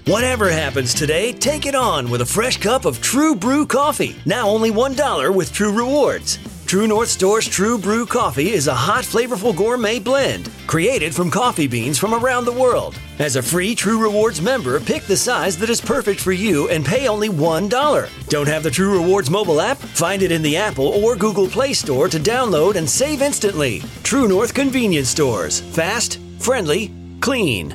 Whatever happens today, take it on with a fresh cup of True Brew coffee. Now only $1 with True Rewards. True North Store's True Brew coffee is a hot, flavorful gourmet blend created from coffee beans from around the world. As a free True Rewards member, pick the size that is perfect for you and pay only $1. Don't have the True Rewards mobile app? Find it in the Apple or Google Play Store to download and save instantly. True North Convenience Stores. Fast, friendly, clean.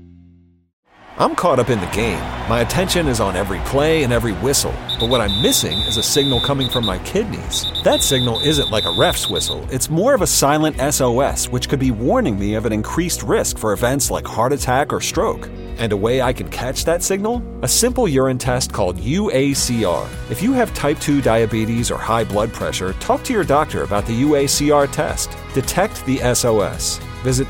I'm caught up in the game. My attention is on every play and every whistle. But what I'm missing is a signal coming from my kidneys. That signal isn't like a ref's whistle. It's more of a silent SOS, which could be warning me of an increased risk for events like heart attack or stroke. And a way I can catch that signal? A simple urine test called UACR. If you have type 2 diabetes or high blood pressure, talk to your doctor about the UACR test. Detect the SOS. Visit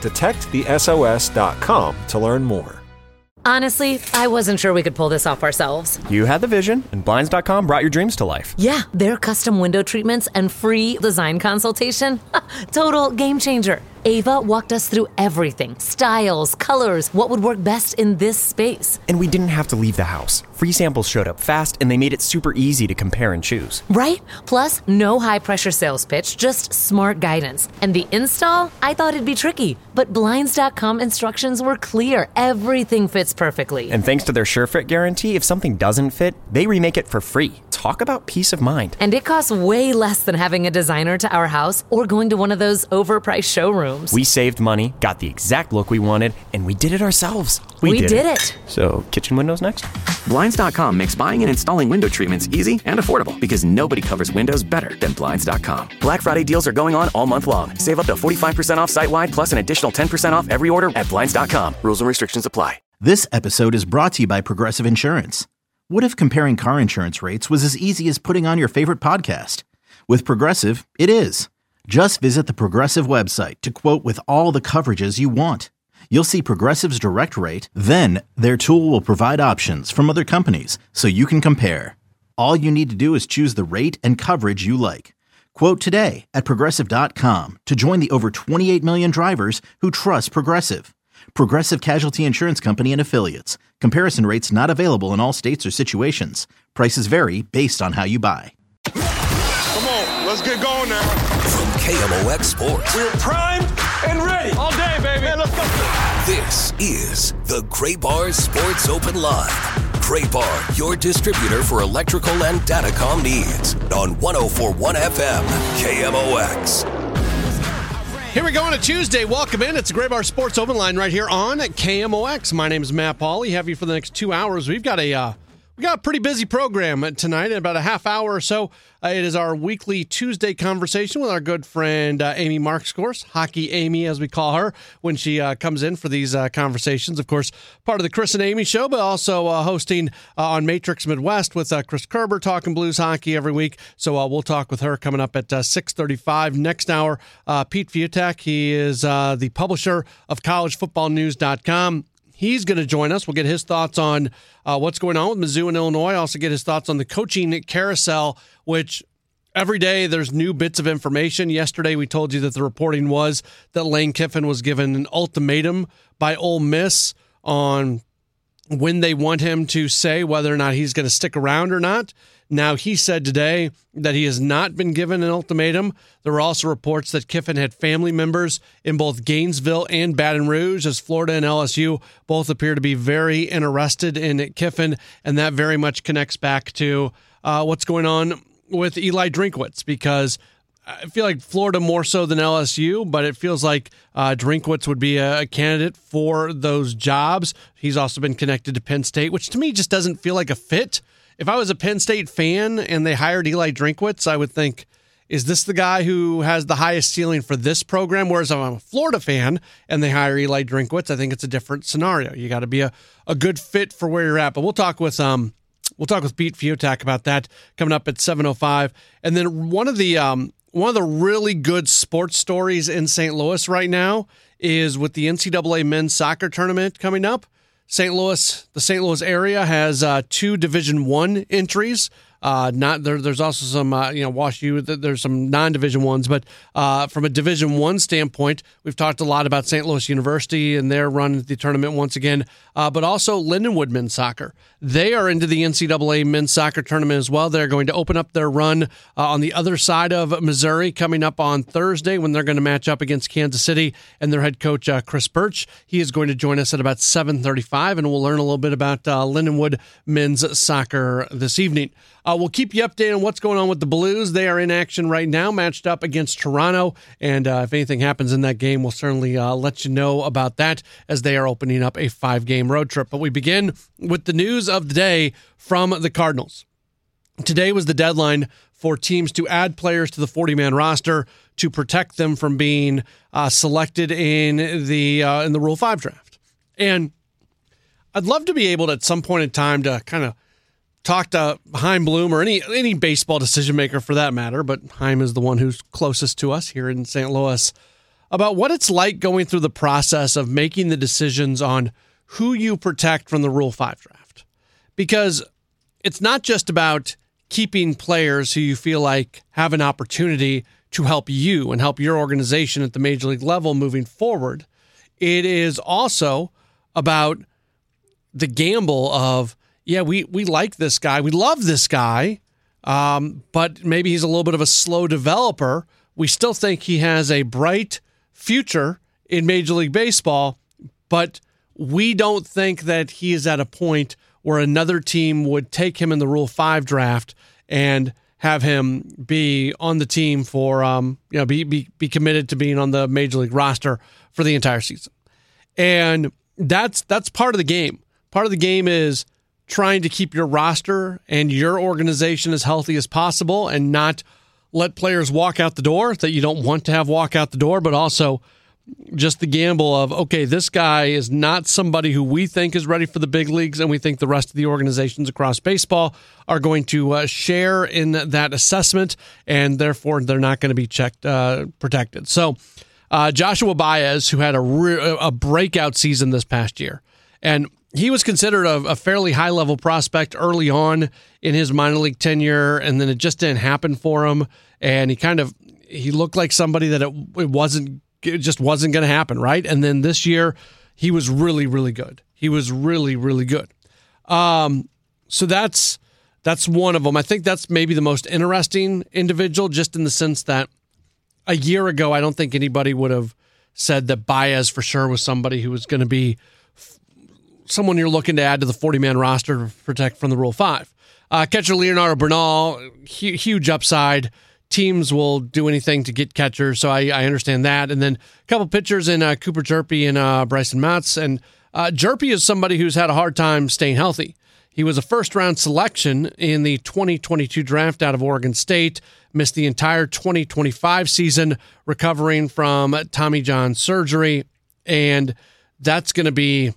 detectthesos.com to learn more. Honestly, I wasn't sure we could pull this off ourselves. You had the vision, and Blinds.com brought your dreams to life. Yeah, their custom window treatments and free design consultation. Total game changer. Ava walked us through everything. Styles, colors, what would work best in this space. And we didn't have to leave the house. Free samples showed up fast, and they made it super easy to compare and choose. Right? Plus, no high-pressure sales pitch, just smart guidance. And the install? I thought it'd be tricky, but Blinds.com instructions were clear. Everything fits perfectly. And thanks to their SureFit guarantee, if something doesn't fit, they remake it for free. Talk about peace of mind. And it costs way less than having a designer to our house or going to one of those overpriced showrooms. We saved money, got the exact look we wanted, and we did it ourselves. We did it. So, kitchen windows next? Blinds.com makes buying and installing window treatments easy and affordable because nobody covers windows better than Blinds.com. Black Friday deals are going on all month long. Save up to 45% off site-wide plus an additional 10% off every order at Blinds.com. Rules and restrictions apply. This episode is brought to you by Progressive Insurance. What if comparing car insurance rates was as easy as putting on your favorite podcast? With Progressive, it is. Just visit the Progressive website to quote with all the coverages you want. You'll see Progressive's direct rate, then their tool will provide options from other companies so you can compare. All you need to do is choose the rate and coverage you like. Quote today at Progressive.com to join the over 28 million drivers who trust Progressive. Progressive Casualty Insurance Company and Affiliates. Comparison rates not available in all states or situations. Prices vary based on how you buy. Come on, let's get going now. From KMOX Sports. We're primed and ready. All day, baby. Man, let's go. This is the Gray Bar Sports Open Live. Gray Bar, your distributor for electrical and datacom needs. On 104.1 FM, KMOX. Here we go on a Tuesday. Welcome in. It's the Gray Bar Sports Open Line right here on KMOX. My name is Matt Pauley. Have you for the next 2 hours. We've got a pretty busy program tonight in about a half hour or so. It is our weekly Tuesday conversation with our good friend Amy Markscourse, Hockey Amy as we call her, when she comes in for these conversations. Of course, part of the Chris and Amy show, but also hosting on Matrix Midwest with Chris Kerber, talking Blues hockey every week. So we'll talk with her coming up at 6:35. Next hour, Pete Fiutak. He is the publisher of collegefootballnews.com. He's going to join us. We'll get his thoughts on what's going on with Mizzou and Illinois. Also get his thoughts on the coaching carousel, which every day there's new bits of information. Yesterday we told you that the reporting was that Lane Kiffin was given an ultimatum by Ole Miss on when they want him to say whether or not he's going to stick around or not. Now, he said today that he has not been given an ultimatum. There were also reports that Kiffin had family members in both Gainesville and Baton Rouge, as Florida and LSU both appear to be very interested in Kiffin, and that very much connects back to what's going on with Eli Drinkwitz, because I feel like Florida more so than LSU, but it feels like Drinkwitz would be a candidate for those jobs. He's also been connected to Penn State, which to me just doesn't feel like a fit. If I was a Penn State fan and they hired Eli Drinkwitz, I would think, is this the guy who has the highest ceiling for this program? Whereas if I'm a Florida fan and they hire Eli Drinkwitz, I think it's a different scenario. You got to be a good fit for where you're at. But we'll talk with Pete Fiutak about that coming up at 7:05. And then one of the really good sports stories in St. Louis right now is with the NCAA men's soccer tournament coming up. The St. Louis area has 2 Division I entries. There's also some, Wash U. There's some non-Division ones, but from a Division I standpoint, we've talked a lot about St. Louis University and their run at the tournament once again, but also Lindenwood men's soccer. They are into the NCAA men's soccer tournament as well. They're going to open up their run on the other side of Missouri coming up on Thursday when they're going to match up against Kansas City and their head coach, Chris Birch. He is going to join us at about 7:35, and we'll learn a little bit about Lindenwood men's soccer this evening. We'll keep you updated on what's going on with the Blues. They are in action right now, matched up against Toronto, and if anything happens in that game, we'll certainly let you know about that as they are opening up a 5-game road trip. But we begin with the news of the day from the Cardinals. Today was the deadline for teams to add players to the 40-man roster to protect them from being selected in the Rule 5 draft. And I'd love to be able to, at some point in time, to kind of talk to Chaim Bloom or any baseball decision maker for that matter, but Chaim is the one who's closest to us here in St. Louis, about what it's like going through the process of making the decisions on who you protect from the Rule 5 draft. Because it's not just about keeping players who you feel like have an opportunity to help you and help your organization at the major league level moving forward. It is also about the gamble of, yeah, we like this guy. We love this guy, but maybe he's a little bit of a slow developer. We still think he has a bright future in Major League Baseball, but we don't think that he is at a point where another team would take him in the Rule 5 draft and have him be on the team for, be committed to being on the Major League roster for the entire season. And that's part of the game. Part of the game is trying to keep your roster and your organization as healthy as possible and not let players walk out the door that you don't want to have walk out the door, but also just the gamble of, okay, this guy is not somebody who we think is ready for the big leagues, and we think the rest of the organizations across baseball are going to share in that assessment, and therefore they're not going to be protected. So Joshua Baez, who had a breakout season this past year, and he was considered a fairly high-level prospect early on in his minor league tenure, and then it just didn't happen for him. And he looked like somebody that it just wasn't going to happen, right? And then this year, he was really, really good. He was really, really good. So that's one of them. I think that's maybe the most interesting individual, just in the sense that a year ago, I don't think anybody would have said that Baez for sure was somebody who was going to be someone you're looking to add to the 40-man roster to protect from the Rule 5. Catcher Leonardo Bernal, huge upside. Teams will do anything to get catchers, so I understand that. And then a couple pitchers in Cooper Jerpy and Bryson Matz. And Jerpy is somebody who's had a hard time staying healthy. He was a first-round selection in the 2022 draft out of Oregon State, missed the entire 2025 season recovering from Tommy John surgery, and that's going to be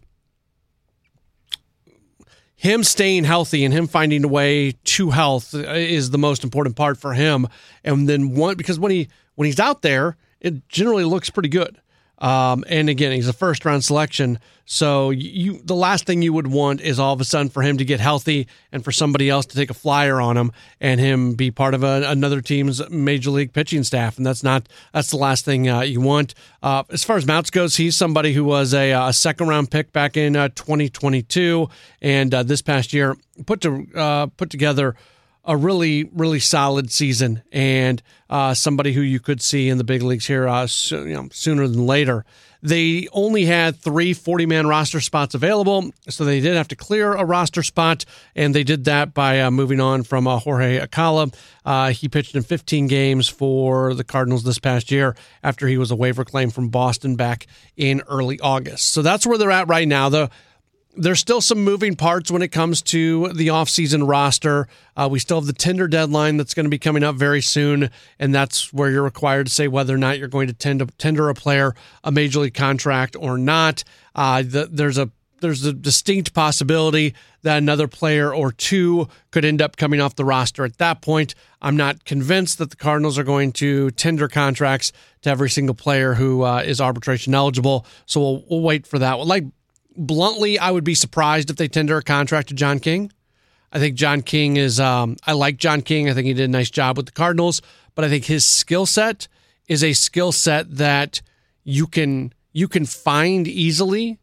him staying healthy and him finding a way to health is the most important part for him. And then because when he's out there, it generally looks pretty good. And again, he's a first-round selection, so the last thing you would want is all of a sudden for him to get healthy and for somebody else to take a flyer on him and him be part of another team's major league pitching staff, and that's the last thing you want. As far as Mounts goes, he's somebody who was a second-round pick back in 2022, and this past year put together a really, really solid season, and somebody who you could see in the big leagues here sooner than later. They only had 3 40-man roster spots available, so they did have to clear a roster spot, and they did that by moving on from Jorge Alcala. He pitched in 15 games for the Cardinals this past year after he was a waiver claim from Boston back in early August. So that's where they're at right now. There's still some moving parts when it comes to the offseason roster. We still have the tender deadline that's going to be coming up very soon, and that's where you're required to say whether or not you're going to tender a player a major league contract or not. There's a distinct possibility that another player or two could end up coming off the roster at that point. I'm not convinced that the Cardinals are going to tender contracts to every single player who is arbitration eligible, so we'll wait for that one. Bluntly, I would be surprised if they tender a contract to John King. I think John King is, I like John King. I think he did a nice job with the Cardinals, but I think his skill set is a skill set that you can find easily,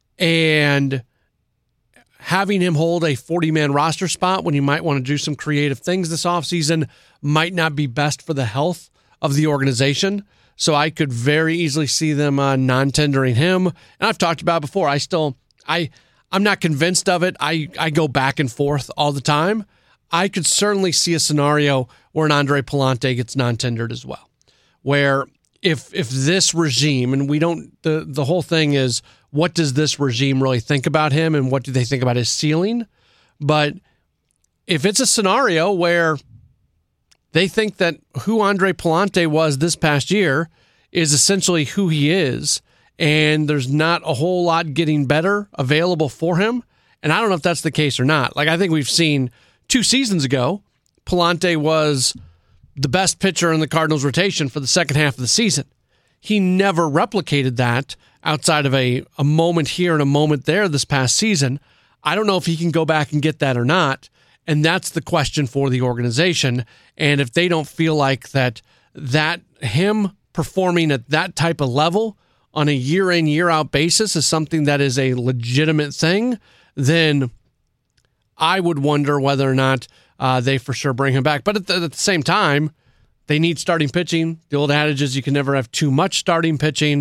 and having him hold a 40-man roster spot when you might want to do some creative things this offseason might not be best for the health of the organization. So I could very easily see them non-tendering him. And I've talked about it before. I'm not convinced of it. I go back and forth all the time. I could certainly see a scenario where an Andre Pallante gets non-tendered as well, where if this regime, and we don't, the whole thing is, what does this regime really think about him, and what do they think about his ceiling? But if it's a scenario where they think that who Andre Pallante was this past year is essentially who he is, and there's not a whole lot getting better available for him, and I don't know if that's the case or not. Like, I think we've seen 2 seasons ago, Pallante was the best pitcher in the Cardinals rotation for the second half of the season. He never replicated that outside of a moment here and a moment there this past season. I don't know if he can go back and get that or not, and that's the question for the organization. And if they don't feel like that him performing at that type of level on a year-in, year-out basis is something that is a legitimate thing, then I would wonder whether or not they for sure bring him back. But at the same time, they need starting pitching. The old adage is you can never have too much starting pitching.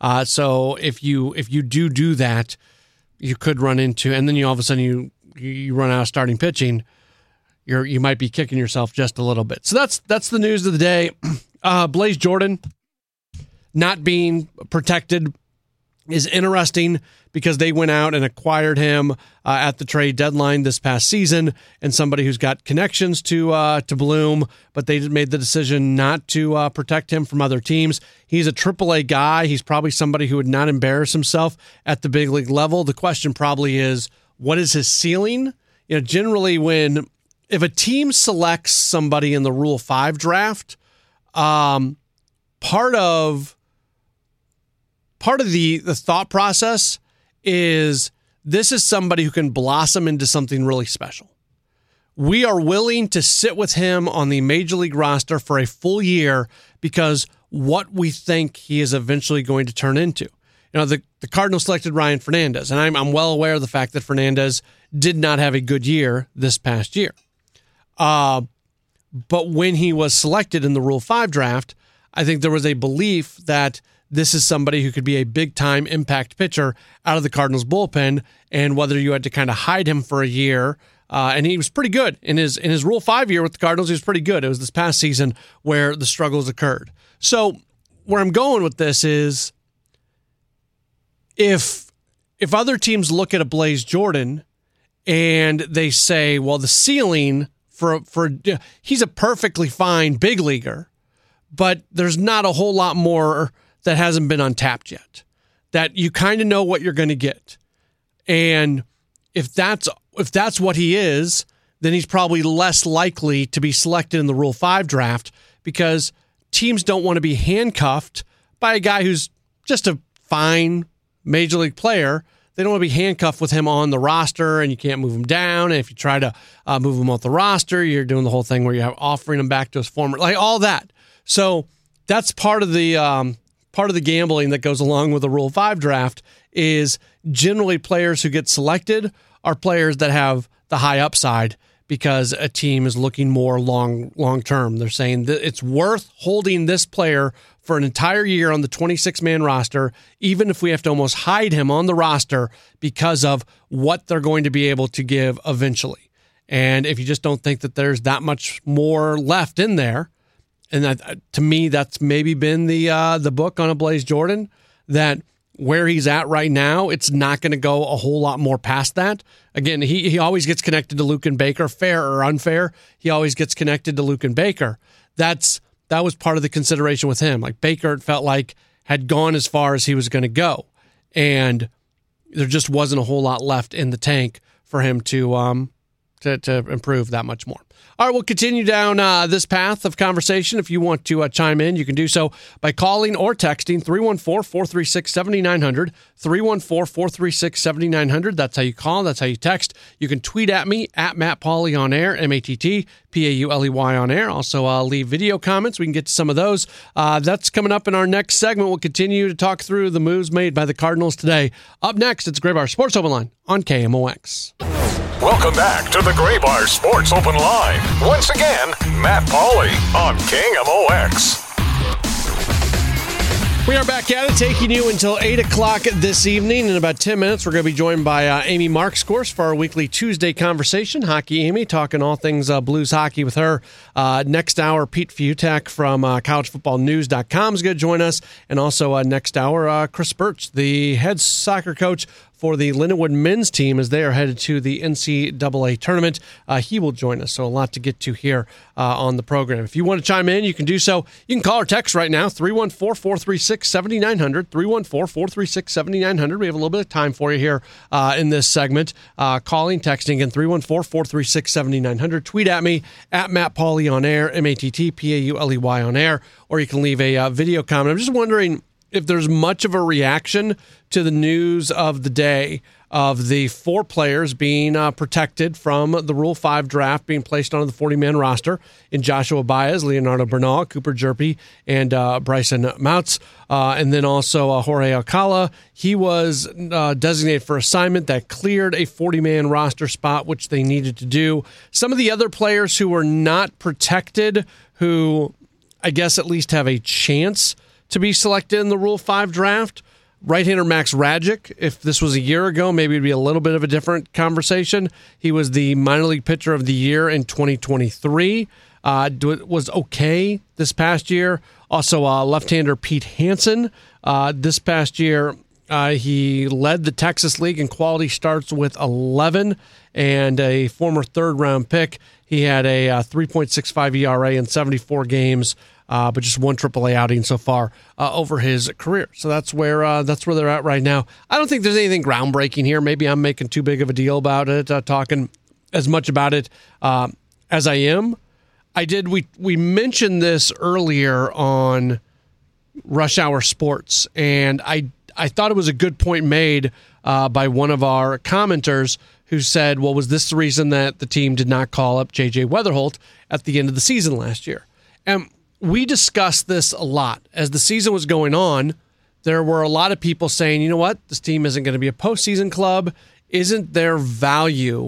So if you do that, you could run into, and then you all of a sudden you run out of starting pitching. You might be kicking yourself just a little bit. So that's the news of the day. Blaze Jordan not being protected is interesting because they went out and acquired him at the trade deadline this past season, and somebody who's got connections to Bloom, but they made the decision not to protect him from other teams. He's a AAA guy. He's probably somebody who would not embarrass himself at the big league level. The question probably is, what is his ceiling? Generally if a team selects somebody in the Rule 5 draft, part of the thought process is this is somebody who can blossom into something really special. We are willing to sit with him on the major league roster for a full year because what we think he is eventually going to turn into. The Cardinals selected Ryan Fernandez, and I'm well aware of the fact that Fernandez did not have a good year this past year. But when he was selected in the Rule 5 draft, I think there was a belief that this is somebody who could be a big-time impact pitcher out of the Cardinals bullpen, and whether you had to kind of hide him for a year, and he was pretty good. In his Rule 5 year with the Cardinals, he was pretty good. It was this past season where the struggles occurred. So where I'm going with this is if other teams look at a Blaze Jordan and they say, well, the ceiling for he's a perfectly fine big leaguer, but there's not a whole lot more that hasn't been untapped yet, that you kind of know what you're going to get. And if that's what he is, then he's probably less likely to be selected in the Rule 5 draft because teams don't want to be handcuffed by a guy who's just a fine major league player. They don't want to be handcuffed with him on the roster, and you can't move him down. And if you try to move him off the roster, you're doing the whole thing where you're offering him back to his former, like all that. So that's part of the gambling that goes along with the Rule 5 draft is generally players who get selected are players that have the high upside because a team is looking more long term. They're saying that it's worth holding this player for an entire year on the 26-man roster, even if we have to almost hide him on the roster because of what they're going to be able to give eventually. And if you just don't think that there's that much more left in there, and that, to me, that's maybe been the book on a Blaze Jordan, that where he's at right now, it's not going to go a whole lot more past that. Again, he always gets connected to Luke and Baker, fair or unfair. He always gets connected to Luke and Baker. That was part of the consideration with him. Like Baker, it felt like had gone as far as he was going to go, and there just wasn't a whole lot left in the tank for him to to improve that much more. All right, we'll continue down this path of conversation. If you want to chime in, you can do so by calling or texting 314-436-7900, 314-436-7900. That's how you call. That's how you text. You can tweet at me, at Matt Pauley on air, MattPauley on air. Also, leave video comments. We can get to some of those. That's coming up in our next segment. We'll continue to talk through the moves made by the Cardinals today. Up next, it's Graybar Sports Open Line on KMOX. Welcome back to the Graybar Sports Open Line. Once again, Matt Pauley on KMOX. We are back at it, taking you until 8 o'clock this evening. In about 10 minutes, we're going to be joined by Amy Marks, of course, for our weekly Tuesday conversation. Hockey Amy, talking all things Blues hockey with her. Next hour, Pete Fiutak from collegefootballnews.com is going to join us. And also next hour, Chris Birch, the head soccer coach for the Lindenwood men's team as they are headed to the NCAA tournament. He will join us, so a lot to get to here on the program. If you want to chime in, you can do so. You can call or text right now, 314-436-7900, 314-436-7900. We have a little bit of time for you here in this segment. Calling, texting, and 314-436-7900. Tweet at me, at Matt Pauley on air, MattPauley on air, or you can leave a video comment. I'm just wondering if there's much of a reaction to the news of the day of the 4 players being protected from the Rule 5 draft, being placed onto the 40-man roster in Joshua Baez, Leonardo Bernal, Cooper Jerpe, and Bryson Moutz. And then also Jorge Alcala. He was designated for assignment that cleared a 40-man roster spot, which they needed to do. Some of the other players who were not protected, who I guess at least have a chance to be selected in the Rule 5 draft. Right-hander Max Radjic, if this was a year ago, maybe it'd be a little bit of a different conversation. He was the minor league pitcher of the year in 2023. Was okay this past year. Also, left-hander Pete Hansen. This past year, he led the Texas League in quality starts with 11, and a former third-round pick. He had a 3.65 ERA in 74 games. But just one AAA outing so far over his career. So that's where they're at right now. I don't think there's anything groundbreaking here. Maybe I'm making too big of a deal about it, talking as much about it as I am. We mentioned this earlier on Rush Hour Sports, and I thought it was a good point made by one of our commenters who said, well, was this the reason that the team did not call up J.J. Weatherholt at the end of the season last year? And we discussed this a lot. As the season was going on, there were a lot of people saying, you know what, this team isn't going to be a postseason club. Isn't there value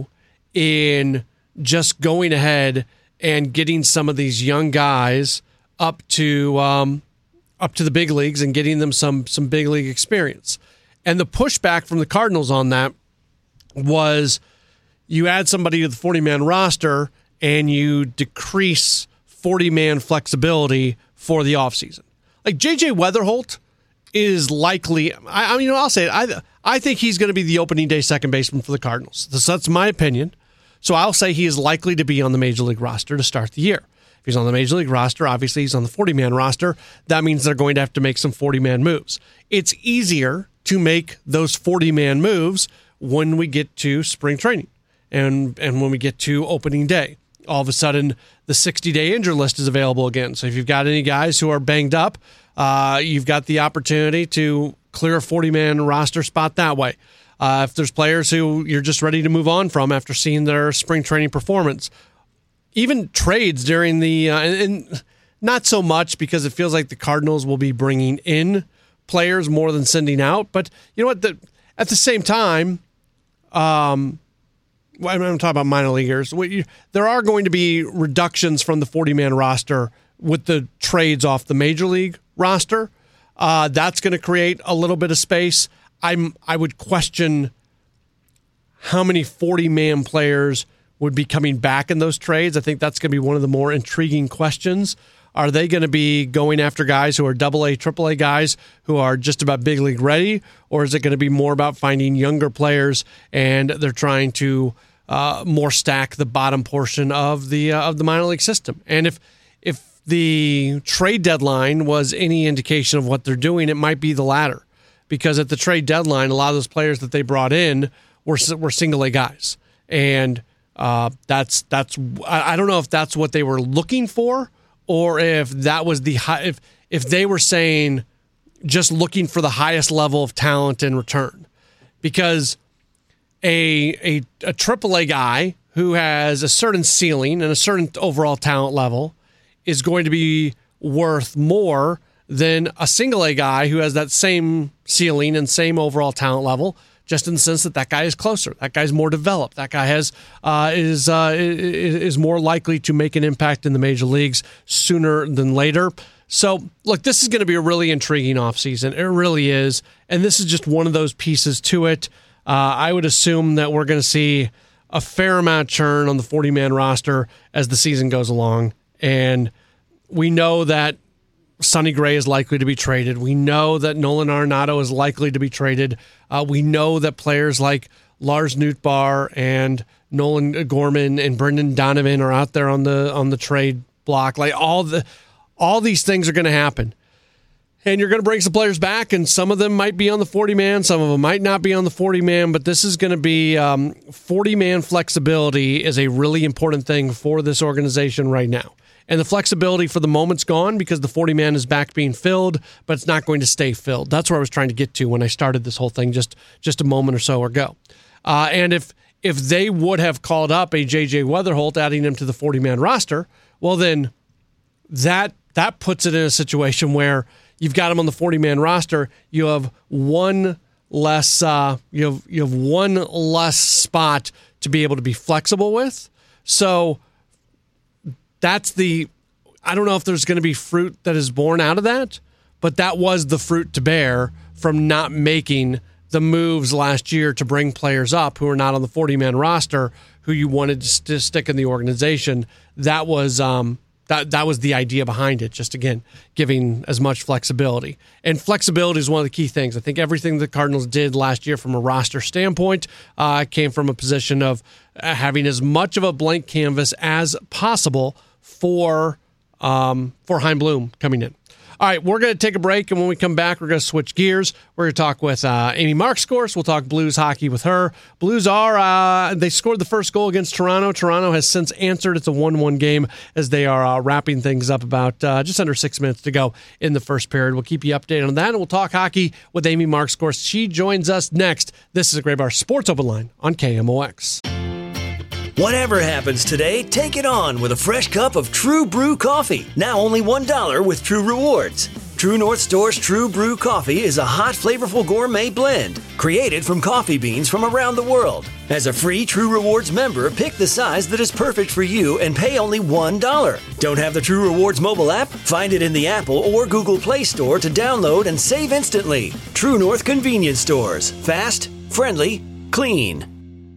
in just going ahead and getting some of these young guys up to the big leagues and getting them some big league experience? And the pushback from the Cardinals on that was you add somebody to the 40-man roster and you decrease 40-man flexibility for the offseason. Like J.J. Weatherholt is likely, I'll say it, I think he's going to be the opening day second baseman for the Cardinals. That's my opinion. So I'll say he is likely to be on the Major League roster to start the year. If he's on the Major League roster, obviously he's on the 40-man roster. That means they're going to have to make some 40-man moves. It's easier to make those 40-man moves when we get to spring training and when we get to opening day. All of a sudden, the 60-day injury list is available again. So if you've got any guys who are banged up, you've got the opportunity to clear a 40-man roster spot that way. If there's players who you're just ready to move on from after seeing their spring training performance, even trades during the and not so much because it feels like the Cardinals will be bringing in players more than sending out. But you know what? At the same time, I'm talking about minor leaguers. There are going to be reductions from the 40-man roster with the trades off the Major League roster. That's going to create a little bit of space. I would question how many 40-man players would be coming back in those trades. I think that's going to be one of the more intriguing questions. Are they going to be going after guys who are AA, AAA guys who are just about big league ready, or is it going to be more about finding younger players and they're trying to more stack the bottom portion of the minor league system? And if the trade deadline was any indication of what they're doing, it might be the latter, because at the trade deadline, a lot of those players that they brought in were single A guys, and I don't know if that's what they were looking for, or if that was if they were saying just looking for the highest level of talent in return, because a AAA guy who has a certain ceiling and a certain overall talent level is going to be worth more than a single A guy who has that same ceiling and same overall talent level, just in the sense that guy is closer, that guy's more developed, that guy is more likely to make an impact in the major leagues sooner than later. So, look, this is going to be a really intriguing offseason. It really is, and this is just one of those pieces to it. I would assume that we're going to see a fair amount of churn on the 40-man roster as the season goes along, and we know that Sonny Gray is likely to be traded. We know that Nolan Arenado is likely to be traded. We know that players like Lars Nootbaar and Nolan Gorman and Brendan Donovan are out there on the trade block. Like all these things are going to happen. And you're going to bring some players back, and some of them might be on the 40-man, some of them might not be on the 40-man, but this is going to be 40-man flexibility is a really important thing for this organization right now. And the flexibility for the moment's gone because the 40-man is back being filled, but it's not going to stay filled. That's where I was trying to get to when I started this whole thing just a moment or so ago. And if they would have called up a J.J. Weatherholt, adding him to the 40-man roster, well, then that puts it in a situation where you've got him on the 40-man roster. You have one less. You have one less spot to be able to be flexible with. So that's I don't know if there's going to be fruit that is born out of that, but that was the fruit to bear from not making the moves last year to bring players up who are not on the 40-man roster, who you wanted to stick in the organization. That was that was the idea behind it, just, again, giving as much flexibility. And flexibility is one of the key things. I think everything the Cardinals did last year from a roster standpoint came from a position of having as much of a blank canvas as possible for Chaim Bloom coming in. All right, we're going to take a break, and when we come back, we're going to switch gears. We're going to talk with Amy Marks, of course. We'll talk Blues hockey with her. Blues they scored the first goal against Toronto. Toronto has since answered. It's a 1-1 game as they are wrapping things up about just under 6 minutes to go in the first period. We'll keep you updated on that, and we'll talk hockey with Amy Marks, of course. She joins us next. This is a Graybar Sports Open Line on KMOX. Whatever happens today, take it on with a fresh cup of True Brew coffee. Now only $1 with True Rewards. True North Store's True Brew coffee is a hot, flavorful gourmet blend created from coffee beans from around the world. As a free True Rewards member, pick the size that is perfect for you and pay only $1. Don't have the True Rewards mobile app? Find it in the Apple or Google Play Store to download and save instantly. True North Convenience Stores. Fast, friendly, clean.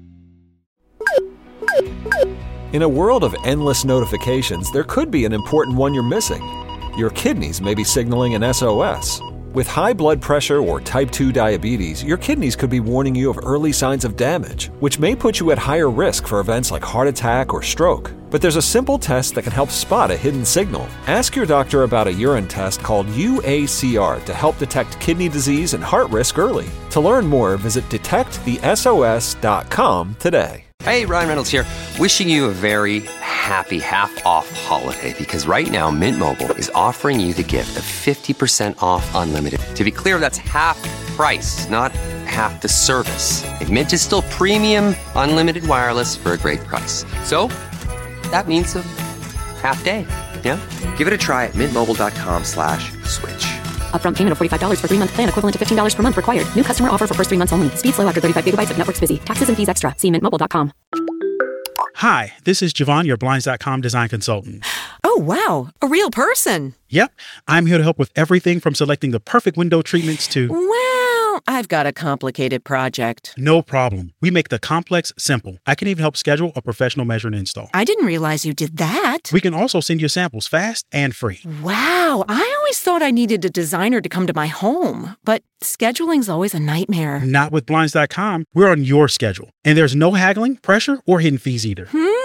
In a world of endless notifications, there could be an important one you're missing. Your kidneys may be signaling an SOS. With high blood pressure or type 2 diabetes, your kidneys could be warning you of early signs of damage, which may put you at higher risk for events like heart attack or stroke. But there's a simple test that can help spot a hidden signal. Ask your doctor about a urine test called UACR to help detect kidney disease and heart risk early. To learn more, visit detectthesos.com today. Hey, Ryan Reynolds here, wishing you a very happy half-off holiday, because right now Mint Mobile is offering you the gift of 50% off unlimited. To be clear, that's half price, not half the service. And Mint is still premium unlimited wireless for a great price. So that means a half day, yeah? Give it a try at mintmobile.com/switch. Upfront payment of $45 for 3-month plan, equivalent to $15 per month required. New customer offer for first 3 months only. Speed slow after 35 gigabytes if network's busy. Taxes and fees extra. See mintmobile.com. Hi, this is Javon, your Blinds.com design consultant. Oh, wow. A real person. Yep. I'm here to help with everything from selecting the perfect window treatments to... Well, I've got a complicated project. No problem. We make the complex simple. I can even help schedule a professional measure and install. I didn't realize you did that. We can also send you samples fast and free. Wow. I always thought I needed a designer to come to my home, but scheduling's always a nightmare. Not with Blinds.com. We're on your schedule. And there's no haggling, pressure, or hidden fees either.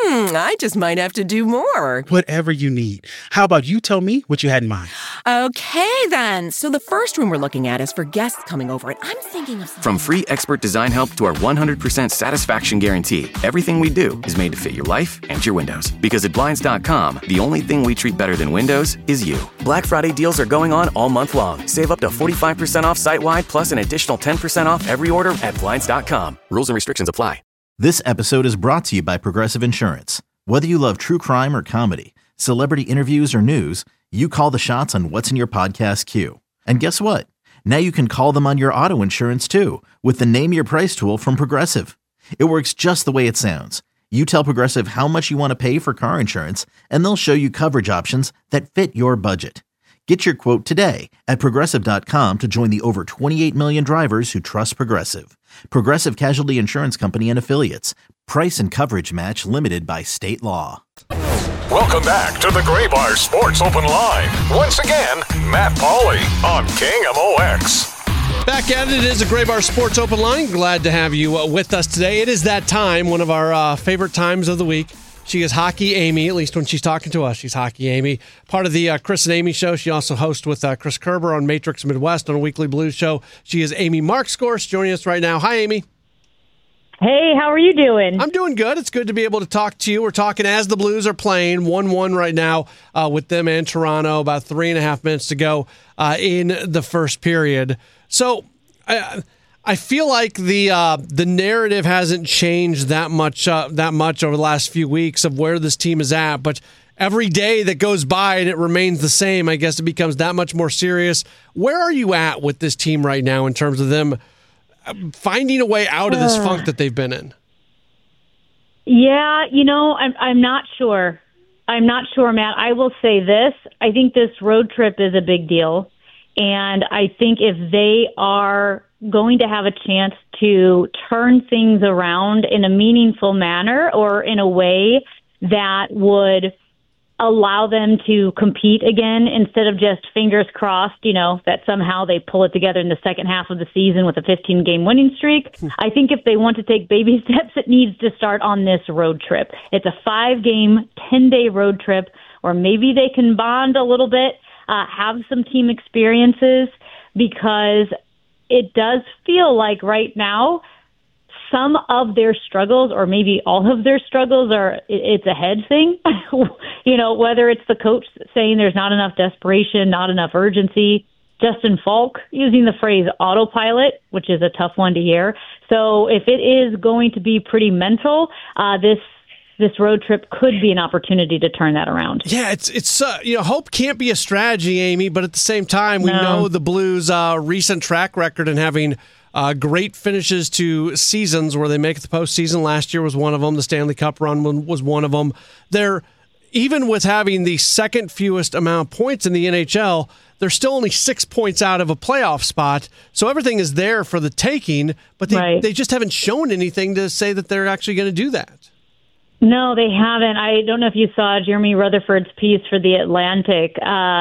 I just might have to do more. Whatever you need. How about you tell me what you had in mind? Okay, then. So the first room we're looking at is for guests coming over, and I'm thinking of... From free expert design help to our 100% satisfaction guarantee, everything we do is made to fit your life and your windows. Because at Blinds.com, the only thing we treat better than windows is you. Black Friday deals are going on all month long. Save up to 45% off site-wide, plus an additional 10% off every order at Blinds.com. Rules and restrictions apply. This episode is brought to you by Progressive Insurance. Whether you love true crime or comedy, celebrity interviews or news, you call the shots on what's in your podcast queue. And guess what? Now you can call them on your auto insurance too with the Name Your Price tool from Progressive. It works just the way it sounds. You tell Progressive how much you want to pay for car insurance, and they'll show you coverage options that fit your budget. Get your quote today at Progressive.com to join the over 28 million drivers who trust Progressive. Progressive Casualty Insurance Company and Affiliates. Price and coverage match limited by state law. Welcome back to the Gray Bar Sports Open Line. Once again, Matt Pauley on KMOX. Back at it is a Gray Bar Sports Open Line. Glad to have you with us today. It is that time, one of our favorite times of the week. She is Hockey Amy, at least when she's talking to us. She's Hockey Amy. Part of the Chris and Amy show. She also hosts with Chris Kerber on Matrix Midwest on a weekly blues show. She is Amy Markscourse joining us right now. Hi, Amy. Hey, how are you doing? I'm doing good. It's good to be able to talk to you. We're talking as the Blues are playing 1-1 right now with them and Toronto. About 3.5 minutes to go in the first period. So I feel like the narrative hasn't changed that much over the last few weeks of where this team is at, but every day that goes by and it remains the same, I guess it becomes that much more serious. Where are you at with this team right now in terms of them finding a way out of this funk that they've been in? Yeah, I'm not sure. I'm not sure, Matt. I will say this. I think this road trip is a big deal. And I think if they are going to have a chance to turn things around in a meaningful manner or in a way that would allow them to compete again instead of just fingers crossed, that somehow they pull it together in the second half of the season with a 15-game winning streak. I think if they want to take baby steps, it needs to start on this road trip. It's a 5-game, 10-day road trip where maybe they can bond a little bit, have some team experiences, because it does feel like right now some of their struggles, or maybe all of their struggles, it's a head thing. Whether it's the coach saying there's not enough desperation, not enough urgency, Justin Falk using the phrase autopilot, which is a tough one to hear. So if it is going to be pretty mental, this road trip could be an opportunity to turn that around. Yeah, it's hope can't be a strategy, Amy, but at the same time, we know the Blues' recent track record in having great finishes to seasons where they make the postseason. Last year was one of them. The Stanley Cup run was one of them. They're, even with having the second fewest amount of points in the NHL, they're still only 6 points out of a playoff spot. So everything is there for the taking, but they just haven't shown anything to say that they're actually going to do that. No, they haven't. I don't know if you saw Jeremy Rutherford's piece for the Athletic,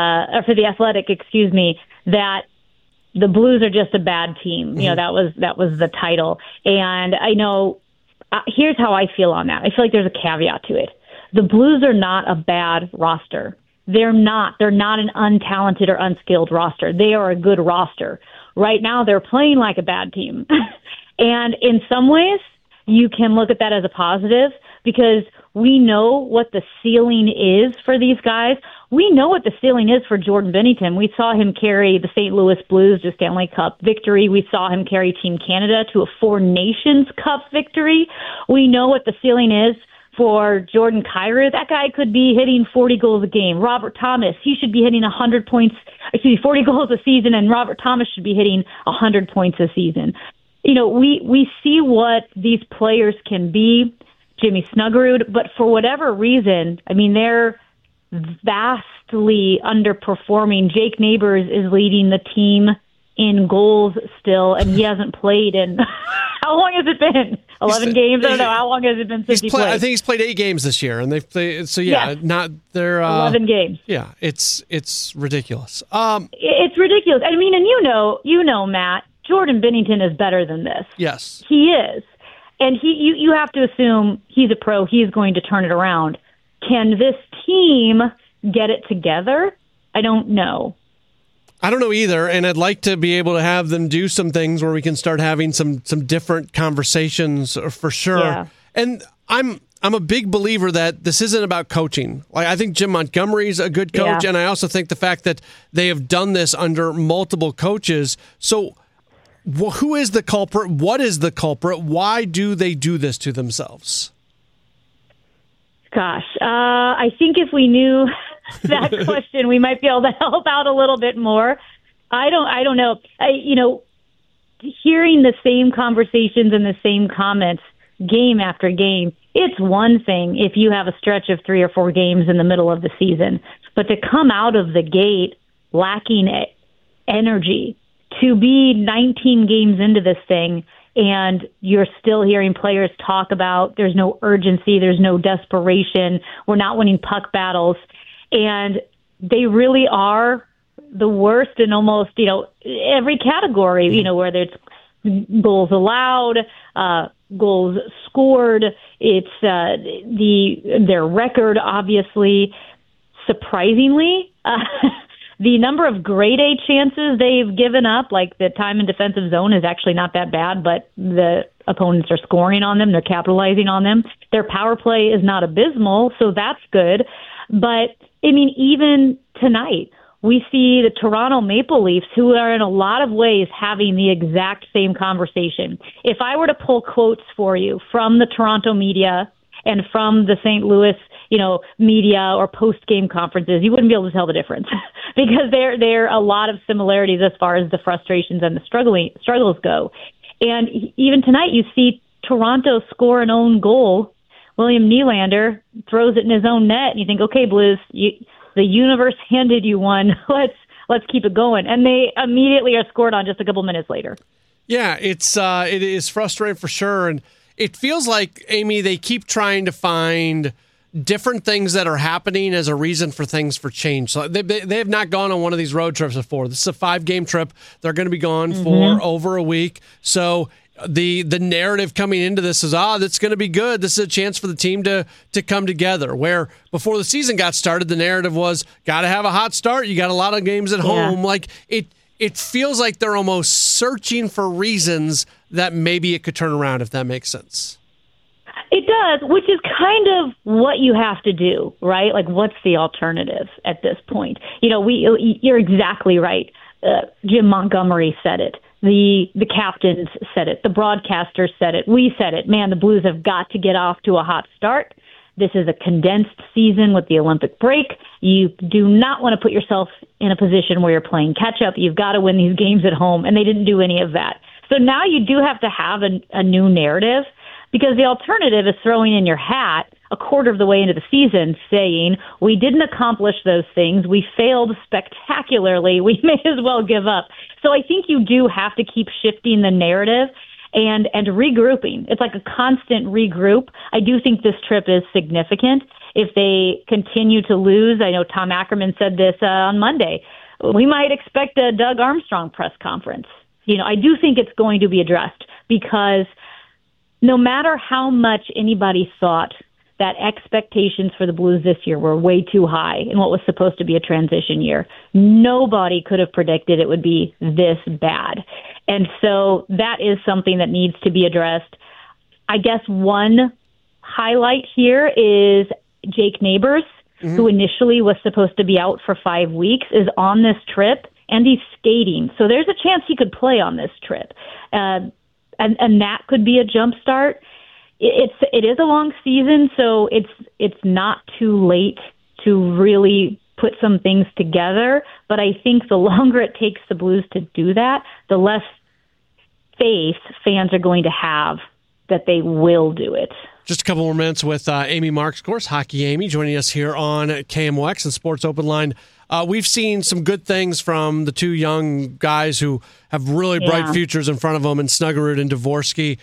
that the Blues are just a bad team. Mm-hmm. That was the title. And I know, here's how I feel on that. I feel like there's a caveat to it. The Blues are not a bad roster. They're not an untalented or unskilled roster. They are a good roster. Right now, they're playing like a bad team. And in some ways, you can look at that as a positive, because we know what the ceiling is for these guys. We know what the ceiling is for Jordan Binnington. We saw him carry the St. Louis Blues to Stanley Cup victory. We saw him carry Team Canada to a Four Nations Cup victory. We know what the ceiling is for Jordan Kyrou. That guy could be hitting 40 goals a game. Robert Thomas, he should be hitting 40 goals a season, and Robert Thomas should be hitting 100 points a season. We see what these players can be. Jimmy Snuggerud, but for whatever reason, they're vastly underperforming. Jake Neighbors is leading the team in goals still, and he hasn't played in how long has it been? 11 games? I don't know. How long has it been since he played? I think he's played 8 games this year, and they've played. So they're 11 games. Yeah, it's ridiculous. It's ridiculous. And Matt, Jordan Binnington is better than this. Yes, he is. And you have to assume he's a pro. He's going to turn it around. Can this team get it together? I don't know. I don't know either, and I'd like to be able to have them do some things where we can start having some different conversations for sure. Yeah. And I'm a big believer that this isn't about coaching. Like, I think Jim Montgomery's a good coach, and I also think the fact that they have done this under multiple coaches. So who is the culprit? What is the culprit? Why do they do this to themselves? Gosh, I think if we knew that question, we might be able to help out a little bit more. I don't know. Hearing the same conversations and the same comments game after game, it's one thing if you have a stretch of 3 or 4 games in the middle of the season, but to come out of the gate lacking energy, to be 19 games into this thing, and you're still hearing players talk about there's no urgency, there's no desperation, we're not winning puck battles. And they really are the worst in almost, every category, whether it's goals allowed, goals scored, it's their record, obviously. Surprisingly, the number of grade A chances they've given up, like the time in defensive zone, is actually not that bad, but the opponents are scoring on them. They're capitalizing on them. Their power play is not abysmal, so that's good. But, even tonight, we see the Toronto Maple Leafs, who are in a lot of ways having the exact same conversation. If I were to pull quotes for you from the Toronto media and from the St. Louis media or post-game conferences, you wouldn't be able to tell the difference because there are a lot of similarities as far as the frustrations and the struggles go. And even tonight, you see Toronto score an own goal. William Nylander throws it in his own net, and you think, okay, Blues, the universe handed you one. Let's keep it going. And they immediately are scored on just a couple minutes later. Yeah, it is frustrating for sure. And it feels like, Amy, they keep trying to find different things that are happening as a reason for things for change. So they have not gone on one of these road trips before. This is a 5-game trip. They're going to be gone for over a week. So the narrative coming into this is, that's going to be good. This is a chance for the team to come together. Where before the season got started, the narrative was, got to have a hot start. You got a lot of games at home. Like it feels like they're almost searching for reasons that maybe it could turn around, if that makes sense. It does, which is kind of what you have to do, right? Like, what's the alternative at this point? You're exactly right. Jim Montgomery said it. The captains said it. The broadcasters said it. We said it. Man, the Blues have got to get off to a hot start. This is a condensed season with the Olympic break. You do not want to put yourself in a position where you're playing catch-up. You've got to win these games at home, and they didn't do any of that. So now you do have to have a new narrative, because the alternative is throwing in your hat a quarter of the way into the season saying, we didn't accomplish those things, we failed spectacularly, we may as well give up. So I think you do have to keep shifting the narrative and regrouping. It's like a constant regroup. I do think this trip is significant. If they continue to lose, I know Tom Ackerman said this on Monday, we might expect a Doug Armstrong press conference. I do think it's going to be addressed, because no matter how much anybody thought that expectations for the Blues this year were way too high in what was supposed to be a transition year, nobody could have predicted it would be this bad. And so that is something that needs to be addressed. I guess one highlight here is Jake Neighbors, who initially was supposed to be out for 5 weeks, is on this trip, and he's skating. So there's a chance he could play on this trip. And that could be a jump start. It is a long season, so it's not too late to really put some things together. But I think the longer it takes the Blues to do that, the less faith fans are going to have that they will do it. Just a couple more minutes with Amy Marks, of course, Hockey Amy, joining us here on KMOX and Sports Open Line. We've seen some good things from the two young guys who have really bright futures in front of them, in Snuggerud and Dvorsky.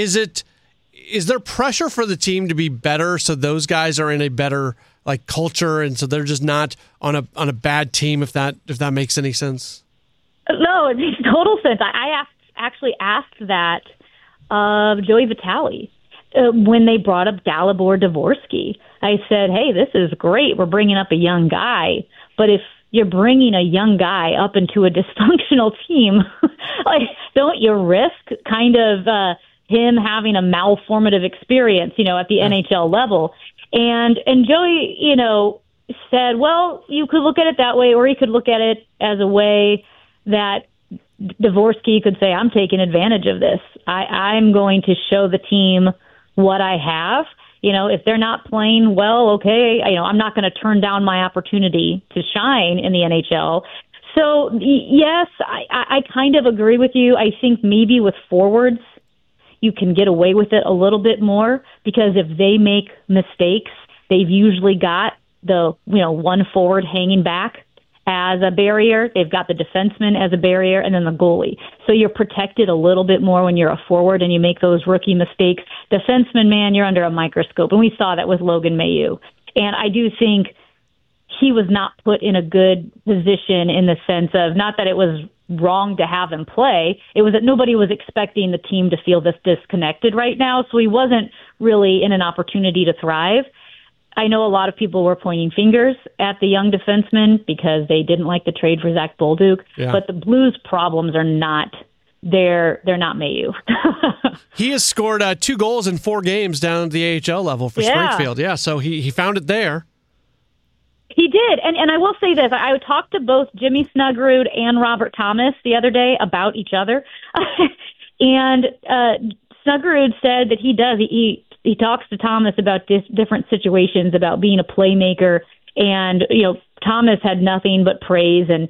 Is there pressure for the team to be better, so those guys are in a better culture, and so they're just not on a bad team? If that makes any sense. No, it makes total sense. I actually asked that of Joey Vitale. When they brought up Dalibor Dvorsky, I said, hey, this is great. We're bringing up a young guy. But if you're bringing a young guy up into a dysfunctional team, like, don't you risk kind of him having a malformative experience, at the NHL level? And Joey, said, well, you could look at it that way, or you could look at it as a way that Dvorsky could say, I'm taking advantage of this. I'm going to show the team what I have. If they're not playing well, okay, I'm not going to turn down my opportunity to shine in the NHL. So, yes, I kind of agree with you. I think maybe with forwards, you can get away with it a little bit more, because if they make mistakes, they've usually got the, one forward hanging back as a barrier. They've got the defenseman as a barrier, and then the goalie. So you're protected a little bit more when you're a forward and you make those rookie mistakes. Defenseman, man, you're under a microscope. And we saw that with Logan Mailloux. And I do think he was not put in a good position in the sense of, not that it was wrong to have him play, it was that nobody was expecting the team to feel this disconnected right now. So he wasn't really in an opportunity to thrive. I know a lot of people were pointing fingers at the young defenseman because they didn't like the trade for Zach Bolduc, but the Blues' problems are not they're not Mailloux. He has scored 2 goals in 4 games down at the AHL level for Springfield. Yeah, so he found it there. He did, and I will say this: I talked to both Jimmy Snuggerud and Robert Thomas the other day about each other, and Snuggerud said that he talks to Thomas about different situations, about being a playmaker, and Thomas had nothing but praise, and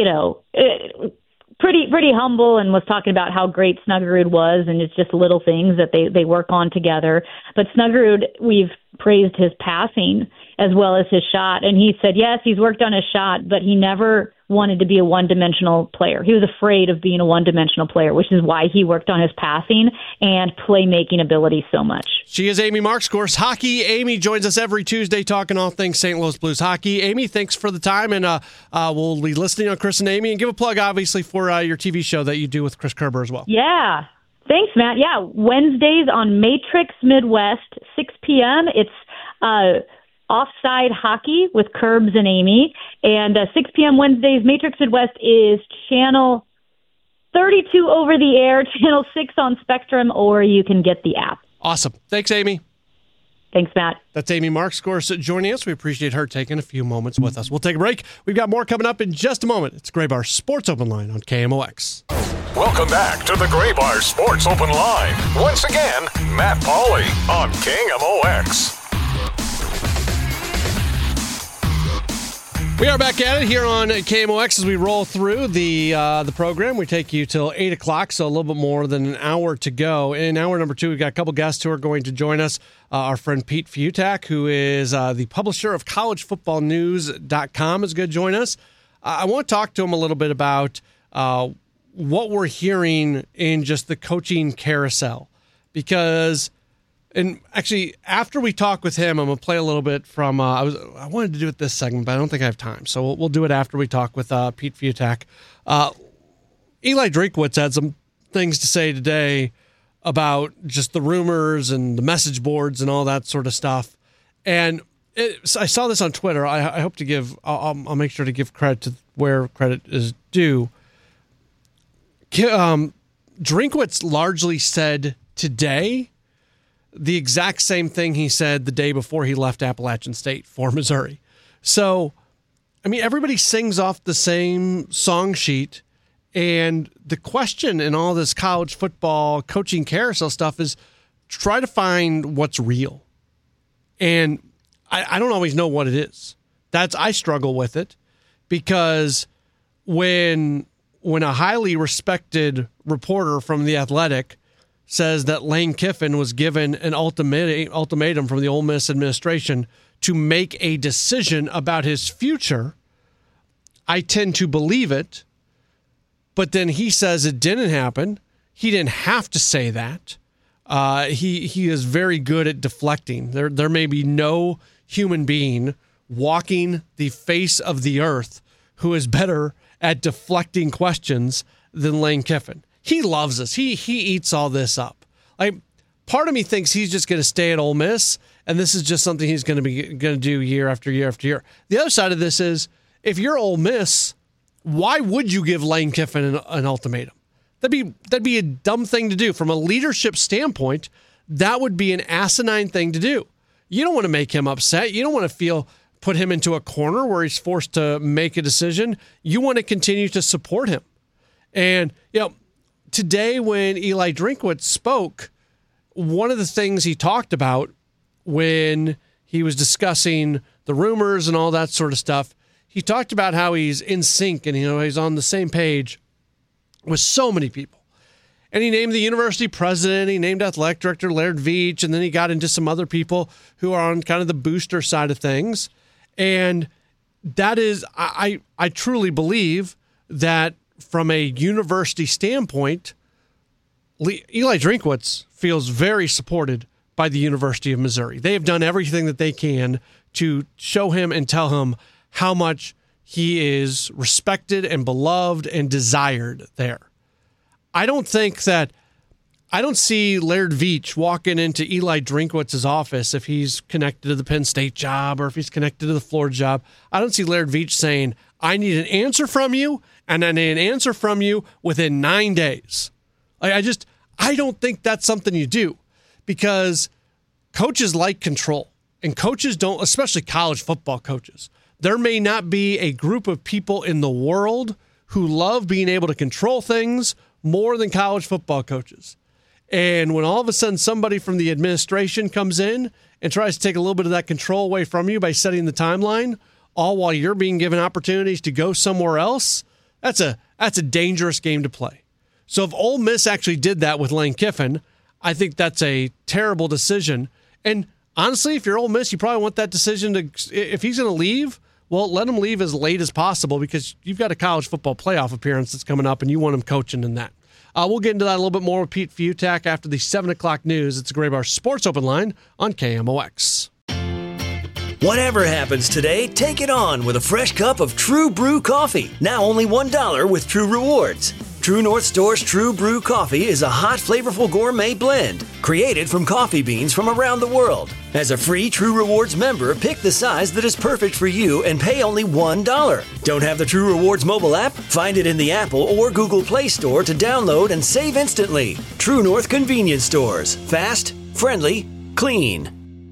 pretty humble, and was talking about how great Snuggerud was, and it's just little things that they work on together. But Snuggerud, we've praised his passing as well as his shot, and he said yes, he's worked on his shot, but he never wanted to be a one-dimensional player. He was afraid of being a one-dimensional player, which is why he worked on his passing and playmaking ability so much. She is Amy Markscourse, hockey. Amy joins us every Tuesday talking all things St. Louis Blues hockey. Amy, thanks for the time, and we'll be listening on Chris and Amy, and give a plug, obviously, for your TV show that you do with Chris Kerber as well. Yeah. Thanks, Matt. Yeah, Wednesdays on Matrix Midwest, 6 p.m. It's Offside Hockey with Curbs and Amy. And 6 p.m. Wednesdays, Matrix Midwest is channel 32 over the air, channel 6 on Spectrum, or you can get the app. Awesome. Thanks, Amy. Thanks, Matt. That's Amy Markscourse joining us. We appreciate her taking a few moments with us. We'll take a break. We've got more coming up in just a moment. It's Gray Bar Sports Open Line on KMOX. Welcome back to the Gray Bar Sports Open Line. Once again, Matt Pauley on KMOX. We are back at it here on KMOX as we roll through the program. We take you till 8 o'clock, so a little bit more than an hour to go. In hour number 2, we've got a couple guests who are going to join us. Our friend Pete Fiutak, who is the publisher of collegefootballnews.com, is going to join us. I want to talk to him a little bit about what we're hearing in just the coaching carousel. Because, and actually, after we talk with him, I'm going to play a little bit from, I wanted to do it this segment, but I don't think I have time. So we'll do it after we talk with Pete Fiutak. Eli Drinkwitz had some things to say today about just the rumors and the message boards and all that sort of stuff. And I saw this on Twitter. I hope to give, I'll make sure to give credit to where credit is due. Drinkwitz largely said today the exact same thing he said the day before he left Appalachian State for Missouri. So, I mean, everybody sings off the same song sheet, and the question in all this college football coaching carousel stuff is try to find what's real. And I don't always know what it is. I struggle with it, because when a highly respected reporter from The Athletic says that Lane Kiffin was given an ultimatum from the Ole Miss administration to make a decision about his future, I tend to believe it. But then he says it didn't happen. He didn't have to say that. He is very good at deflecting. There may be no human being walking the face of the earth who is better at deflecting questions than Lane Kiffin. He loves us. He eats all this up. Part of me thinks he's just going to stay at Ole Miss, and this is just something he's going to do year after year after year. The other side of this is, if you're Ole Miss, why would you give Lane Kiffin an ultimatum? That'd be a dumb thing to do. From a leadership standpoint, that would be an asinine thing to do. You don't want to make him upset. You don't want to put him into a corner where he's forced to make a decision. You want to continue to support him. And, today when Eli Drinkwitz spoke, one of the things he talked about when he was discussing the rumors and all that sort of stuff, he talked about how he's in sync and he's on the same page with so many people. And he named the university president, he named athletic director Laird Veach, and then he got into some other people who are on kind of the booster side of things. And that is, I truly believe that from a university standpoint, Eli Drinkwitz feels very supported by the University of Missouri. They have done everything that they can to show him and tell him how much he is respected and beloved and desired there. I don't see Laird Veach walking into Eli Drinkwitz's office if he's connected to the Penn State job or if he's connected to the Florida job. I don't see Laird Veach saying, I need an answer from you, and I need an answer from you within 9 days. I don't think that's something you do, because coaches like control, and coaches don't, especially college football coaches. There may not be a group of people in the world who love being able to control things more than college football coaches. And when all of a sudden somebody from the administration comes in and tries to take a little bit of that control away from you by setting the timeline, all while you're being given opportunities to go somewhere else, that's a dangerous game to play. So if Ole Miss actually did that with Lane Kiffin, I think that's a terrible decision. And honestly, if you're Ole Miss, you probably want that decision to, if he's going to leave, well, let him leave as late as possible, because you've got a college football playoff appearance that's coming up and you want him coaching in that. We'll get into that a little bit more with Pete Fiutak after the 7 o'clock news. It's a Graybar Sports Open Line on KMOX. Whatever happens today, take it on with a fresh cup of True Brew coffee. Now only $1 with True Rewards. True North Store's True Brew coffee is a hot, flavorful gourmet blend created from coffee beans from around the world. As a free True Rewards member, pick the size that is perfect for you and pay only $1. Don't have the True Rewards mobile app? Find it in the Apple or Google Play Store to download and save instantly. True North Convenience Stores. Fast, friendly, clean.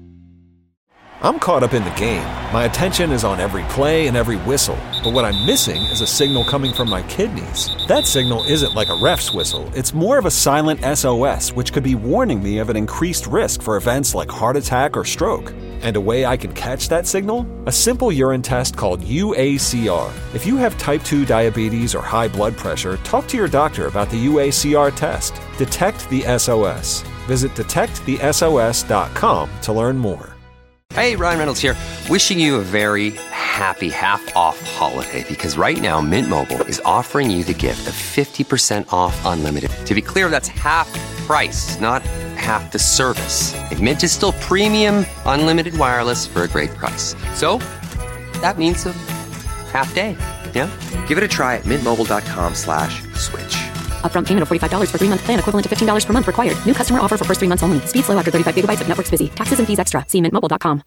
I'm caught up in the game. My attention is on every play and every whistle. But what I'm missing is a signal coming from my kidneys. That signal isn't like a ref's whistle. It's more of a silent SOS, which could be warning me of an increased risk for events like heart attack or stroke. And a way I can catch that signal? A simple urine test called UACR. If you have type 2 diabetes or high blood pressure, talk to your doctor about the UACR test. Detect the SOS. Visit detectthesos.com to learn more. Hey, Ryan Reynolds here, wishing you a very happy half-off holiday, because right now Mint Mobile is offering you the gift of 50% off unlimited. To be clear, that's half price, not half the service. And Mint is still premium unlimited wireless for a great price. So that means a half day, yeah? Give it a try at mintmobile.com/switch. Upfront payment of $45 for 3-month plan, equivalent to $15 per month required. New customer offer for first 3 months only. Speed slow after 35 gigabytes if network's busy. Taxes and fees extra. See mintmobile.com.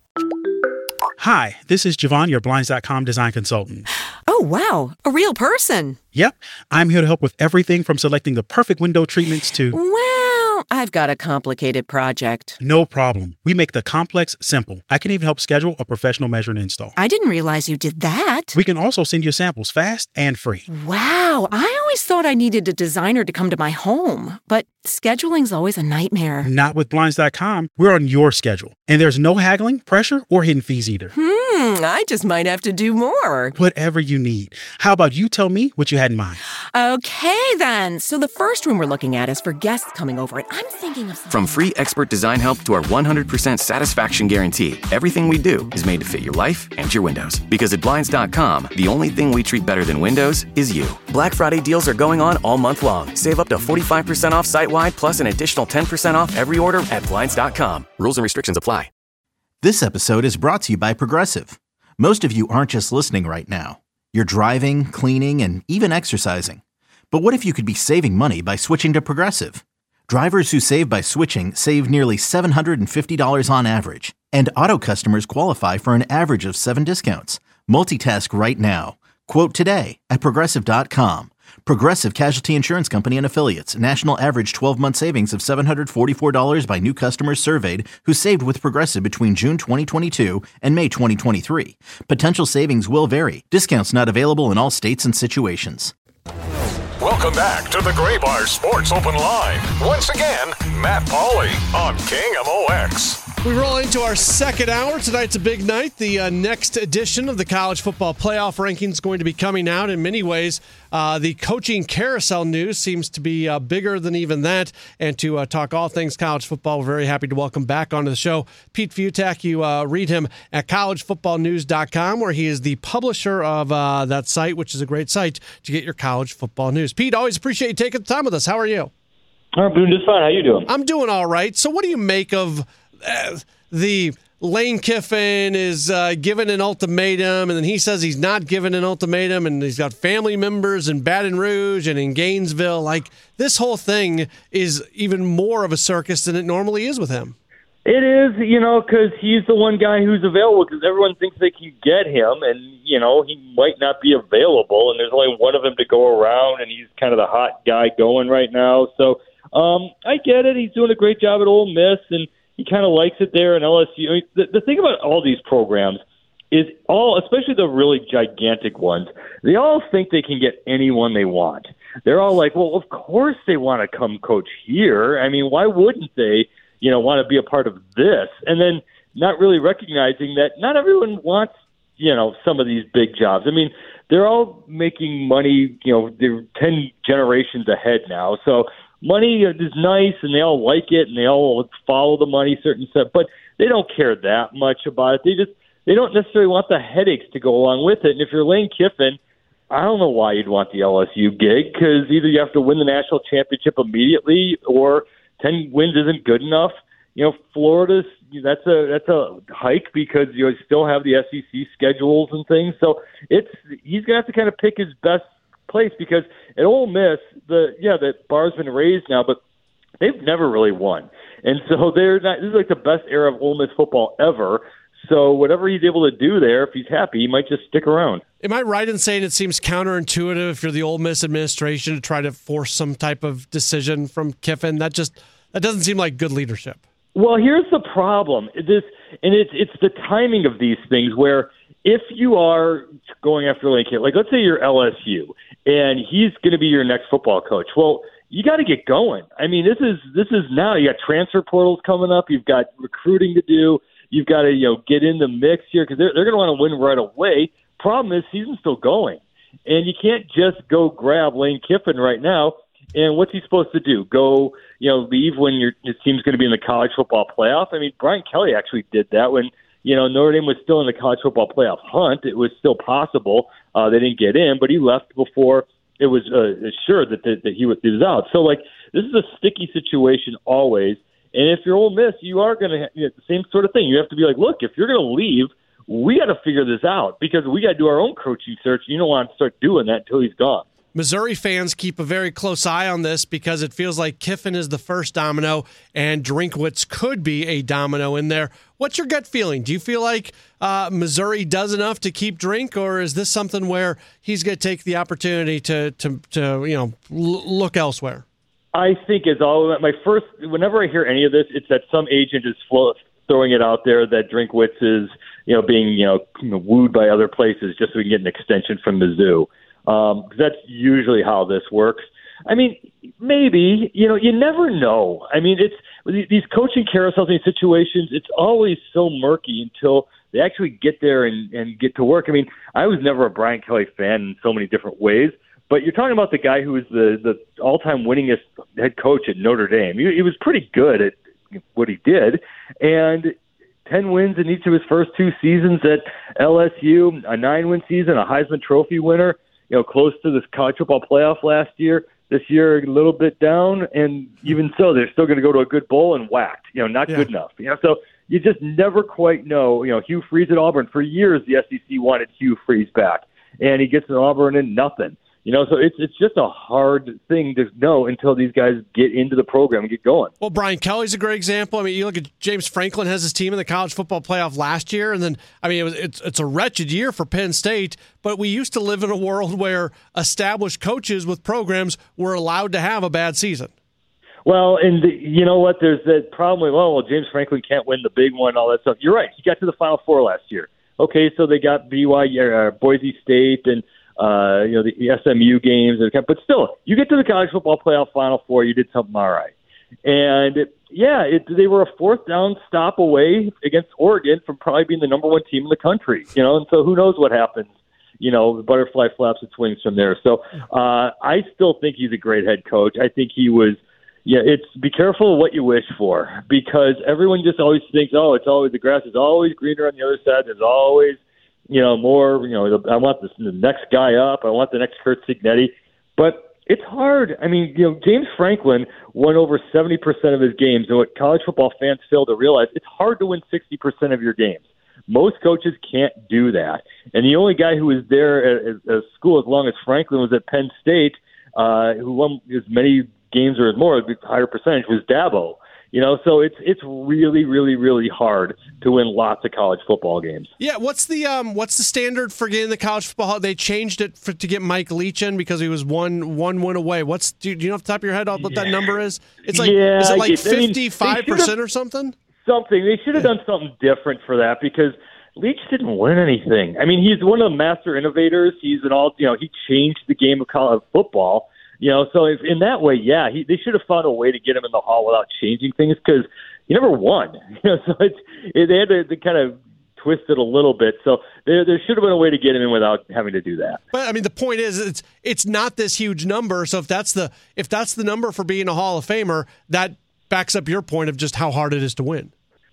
Hi, this is Javon, your Blinds.com design consultant. Oh, wow. A real person. Yep. I'm here to help with everything from selecting the perfect window treatments to... Well, I've got a complicated project. No problem. We make the complex simple. I can even help schedule a professional measure and install. I didn't realize you did that. We can also send you samples fast and free. Wow. I always thought I needed a designer to come to my home, but scheduling's always a nightmare. Not with Blinds.com. We're on your schedule. And there's no haggling, pressure, or hidden fees either. I just might have to do more. Whatever you need. How about you tell me what you had in mind? Okay, then. So the first room we're looking at is for guests coming over, and I'm thinking of something. From free expert design help to our 100% satisfaction guarantee, everything we do is made to fit your life and your windows. Because at Blinds.com, the only thing we treat better than windows is you. Black Friday deals are going on all month long. Save up to 45% off site-wide, plus an additional 10% off every order at Blinds.com. Rules and restrictions apply. This episode is brought to you by Progressive. Most of you aren't just listening right now. You're driving, cleaning, and even exercising. But what if you could be saving money by switching to Progressive? Drivers who save by switching save nearly $750 on average. And Auto customers qualify for an average of 7 discounts. Multitask right now. Quote today at Progressive.com. Progressive Casualty Insurance Company and Affiliates. National average 12-month savings of $744 by new customers surveyed who saved with Progressive between June 2022 and May 2023. Potential savings will vary. Discounts not available in all states and situations. Welcome back to the Graybar Sports Open Line. Once again, Matt Pauley on KMOX. We roll into our second hour. Tonight's a big night. The next edition of the College Football Playoff Rankings is going to be coming out. In many ways, the coaching carousel news seems to be bigger than even that. And to talk all things college football, we're very happy to welcome back onto the show Pete Fiutak. You read him at collegefootballnews.com, where he is the publisher of that site, which is a great site to get your college football news. Pete, always appreciate you taking the time with us. How are you? I'm doing just fine. How you doing? I'm doing all right. So what do you make of the Lane Kiffin is given an ultimatum, and then he says he's not given an ultimatum, and he's got family members in Baton Rouge and in Gainesville? Like, this whole thing is even more of a circus than it normally is with him. It is, because he's the one guy who's available, because everyone thinks they can get him, and, he might not be available, and there's only one of them to go around, and he's kind of the hot guy going right now. So I get it. He's doing a great job at Ole Miss, and he kind of likes it there in LSU. I mean, the thing about all these programs is especially the really gigantic ones, they all think they can get anyone they want. They're all like, well, of course they want to come coach here. I mean, why wouldn't they, want to be a part of this? And then not really recognizing that not everyone wants, some of these big jobs. I mean, they're all making money, they're 10 generations ahead now. So money is nice, and they all like it, and they all follow the money, certain stuff, but they don't care that much about it. They don't necessarily want the headaches to go along with it. And if you're Lane Kiffin, I don't know why you'd want the LSU gig, because either you have to win the national championship immediately, or 10 wins isn't good enough. Florida's that's a hike, because you still have the SEC schedules and things. So he's gonna have to kind of pick his best place, because at Ole Miss, the bar's been raised now, but they've never really won, and so they're not. This is like the best era of Ole Miss football ever. So whatever he's able to do there, if he's happy, he might just stick around. Am I right in saying it seems counterintuitive if you're the Ole Miss administration to try to force some type of decision from Kiffin? That doesn't seem like good leadership. Well, here's the problem. It's the timing of these things, where if you are going after Lane Kiffin, like let's say you're LSU and he's going to be your next football coach, well, you got to get going. I mean, this is now. You got transfer portals coming up. You've got recruiting to do. You've got to get in the mix here, because they're going to want to win right away. Problem is, season's still going, and you can't just go grab Lane Kiffin right now. And what's he supposed to do? Go, leave when your team's going to be in the college football playoff? I mean, Brian Kelly actually did that when, Notre Dame was still in the college football playoff hunt. It was still possible. They didn't get in, but he left before it was assured that he was out. So, this is a sticky situation always. And if you're Ole Miss, you are going to have the same sort of thing. You have to be like, look, if you're going to leave, we got to figure this out, because we got to do our own coaching search. You don't want to start doing that until he's gone. Missouri fans keep a very close eye on this, because it feels like Kiffin is the first domino and Drinkwitz could be a domino in there. What's your gut feeling? Do you feel like Missouri does enough to keep Drink, or is this something where he's going to take the opportunity to look elsewhere? I think whenever I hear any of this, it's that some agent is throwing it out there that Drinkwitz is being wooed by other places just so we can get an extension from Mizzou. That's usually how this works. I mean, maybe, you never know. I mean, it's these coaching carousels, these situations, it's always so murky until they actually get there and get to work. I mean, I was never a Brian Kelly fan in so many different ways, but you're talking about the guy who was the all-time winningest head coach at Notre Dame. He was pretty good at what he did, and 10 wins in each of his first 2 seasons at LSU, a 9-win season, a Heisman Trophy winner, close to this college football playoff last year. This year, a little bit down, and even so, they're still going to go to a good bowl and whacked. Not good enough. So you just never quite know. Hugh Freeze at Auburn, for years the SEC wanted Hugh Freeze back, and he gets to Auburn and nothing. So it's just a hard thing to know until these guys get into the program and get going. Well, Brian Kelly's a great example. I mean, you look at James Franklin has his team in the college football playoff last year, and then it's a wretched year for Penn State. But we used to live in a world where established coaches with programs were allowed to have a bad season. Well, and you know what? There's that problem with James Franklin can't win the big one, all that stuff. You're right. He got to the Final Four last year. Okay, so they got BYU, Boise State, and the SMU games, but still, you get to the college football playoff Final Four, you did something all right. And they were a fourth down stop away against Oregon from probably being the number one team in the country. And so who knows what happens? The butterfly flaps its wings from there. So I still think he's a great head coach. I think he was. Yeah, it's be careful of what you wish for, because everyone just always thinks, the grass is always greener on the other side. There's always, more, I want the next guy up. I want the next Curt Cignetti. But it's hard. I mean, James Franklin won over 70% of his games. And what college football fans fail to realize, it's hard to win 60% of your games. Most coaches can't do that. And the only guy who was there at school as long as Franklin was at Penn State, who won as many games or more, a higher percentage, was Dabo. So it's really, really, really hard to win lots of college football games. Yeah, what's the standard for getting the college football? They changed it to get Mike Leach in because he was one win away. Do you know off the top of your head what that number is? It's like is it like 55% or something? They should have done something different for that, because Leach didn't win anything. I mean, he's one of the master innovators. He's he changed the game of college football. So if in that way, they should have found a way to get him in the hall without changing things, because he never won. So they had to kind of twist it a little bit. So there should have been a way to get him in without having to do that. But I mean, the point is, it's not this huge number. So if that's the number for being a Hall of Famer, that backs up your point of just how hard it is to win.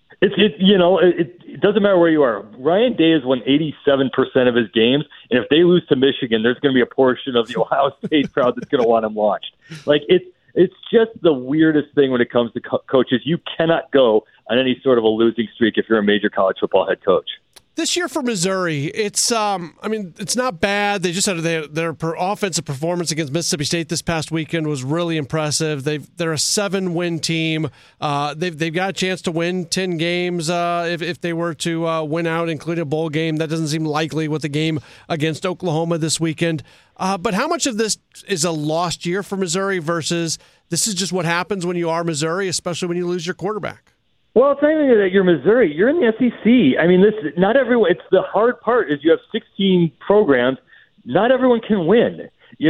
It doesn't matter where you are. Ryan Day has won 87% of his games, and if they lose to Michigan, there's going to be a portion of the Ohio State crowd that's going to want him launched. It's just the weirdest thing when it comes to coaches. You cannot go on any sort of a losing streak if you're a major college football head coach. This year for Missouri, it's not bad. They just had their offensive performance against Mississippi State this past weekend was really impressive. They're a 7-win team. They've got a chance to win 10 games if they were to win out, including a bowl game. That doesn't seem likely with the game against Oklahoma this weekend. But how much of this is a lost year for Missouri versus this is just what happens when you are Missouri, especially when you lose your quarterback? Well, it's not even that you're Missouri. You're in the SEC. I mean, not everyone. It's the hard part is you have 16 programs. Not everyone can win.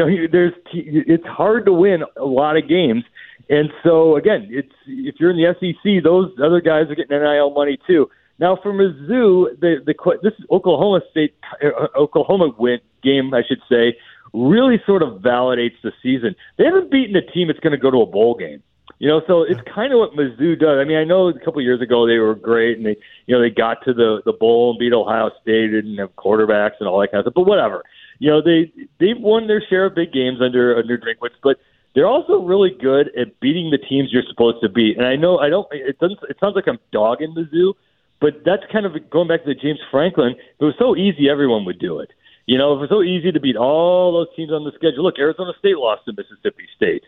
It's hard to win a lot of games, and so again, if you're in the SEC, those other guys are getting NIL money too. Now for Mizzou, this Oklahoma win game, I should say, really sort of validates the season. They haven't beaten a team that's going to go to a bowl game. So it's kind of what Mizzou does. I mean, I know a couple of years ago they were great, and they got to the bowl and beat Ohio State and didn't have quarterbacks and all that kind of stuff. But whatever, they've won their share of big games under Drinkwitz, but they're also really good at beating the teams you're supposed to beat. And I know it sounds like I'm dogging Mizzou, but that's kind of going back to the James Franklin. If it was so easy, everyone would do it. If it was so easy to beat all those teams on the schedule. Look, Arizona State lost to Mississippi State.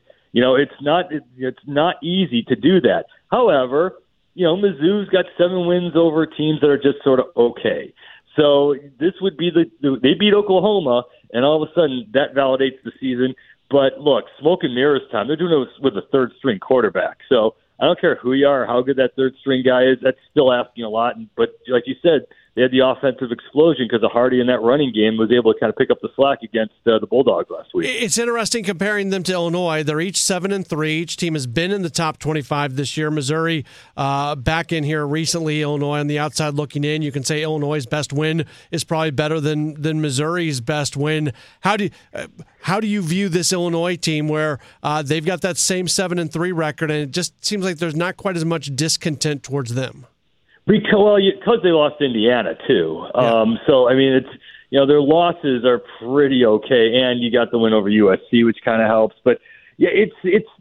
It's not easy to do that. However, Mizzou's got 7 wins over teams that are just sort of okay. So this would be they beat Oklahoma, and all of a sudden that validates the season. But look, smoke and mirrors time. They're doing it with a third-string quarterback. So I don't care who you are or how good that third-string guy is. That's still asking a lot. But like you said, they had the offensive explosion because of Hardy in that running game was able to kind of pick up the slack against the Bulldogs last week. It's interesting comparing them to Illinois. They're each 7-3. Each team has been in the top 25 this year. Missouri back in here recently. Illinois on the outside looking in. You can say Illinois' best win is probably better than Missouri's best win. How do you view this Illinois team where they've got that same 7-3 record, and it just seems like there's not quite as much discontent towards them? Because they lost Indiana too. So I mean, it's their losses are pretty okay, and you got the win over USC, which kind of helps. But yeah, it's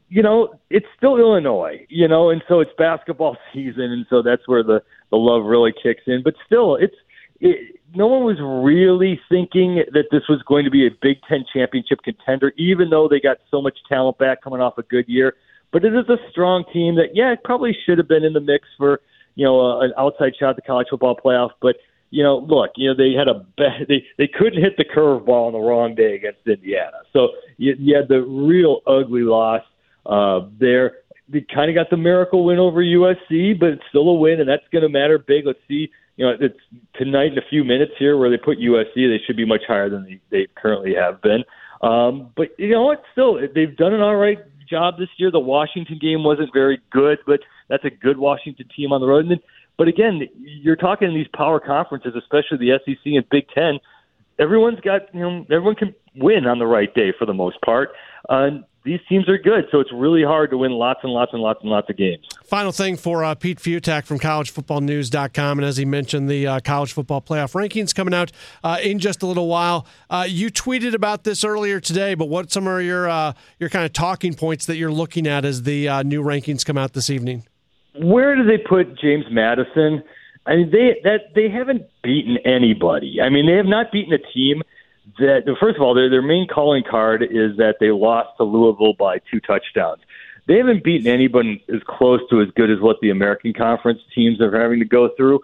still Illinois, and so it's basketball season, and so that's where the love really kicks in. But still, no one was really thinking that this was going to be a Big Ten championship contender, even though they got so much talent back coming off a good year. But it is a strong team that, it probably should have been in the mix for, an outside shot at the college football playoff. But, look, they had they couldn't hit the curveball on the wrong day against Indiana. So you had the real ugly loss there. They kind of got the miracle win over USC, but it's still a win, and that's going to matter big. Let's see. It's tonight in a few minutes here where they put USC. They should be much higher than they currently have been. But it's still, they've done an all right job this year. The Washington game wasn't very good, but that's a good Washington team on the road. But again, you're talking in these power conferences, especially the SEC and Big Ten. Everyone's got, everyone can win on the right day for the most part. These teams are good, so it's really hard to win lots and lots and lots and lots of games. Final thing for Pete Fiutak from collegefootballnews.com, and as he mentioned, the college football playoff rankings coming out in just a little while. You tweeted about this earlier today, but what some are your kind of talking points that you're looking at as the new rankings come out this evening? Where do they put James Madison? I mean, they haven't beaten anybody. I mean, they have not beaten a team that, first of all, their main calling card is that they lost to Louisville by 2 touchdowns. They haven't beaten anyone as close to as good as what the American Conference teams are having to go through.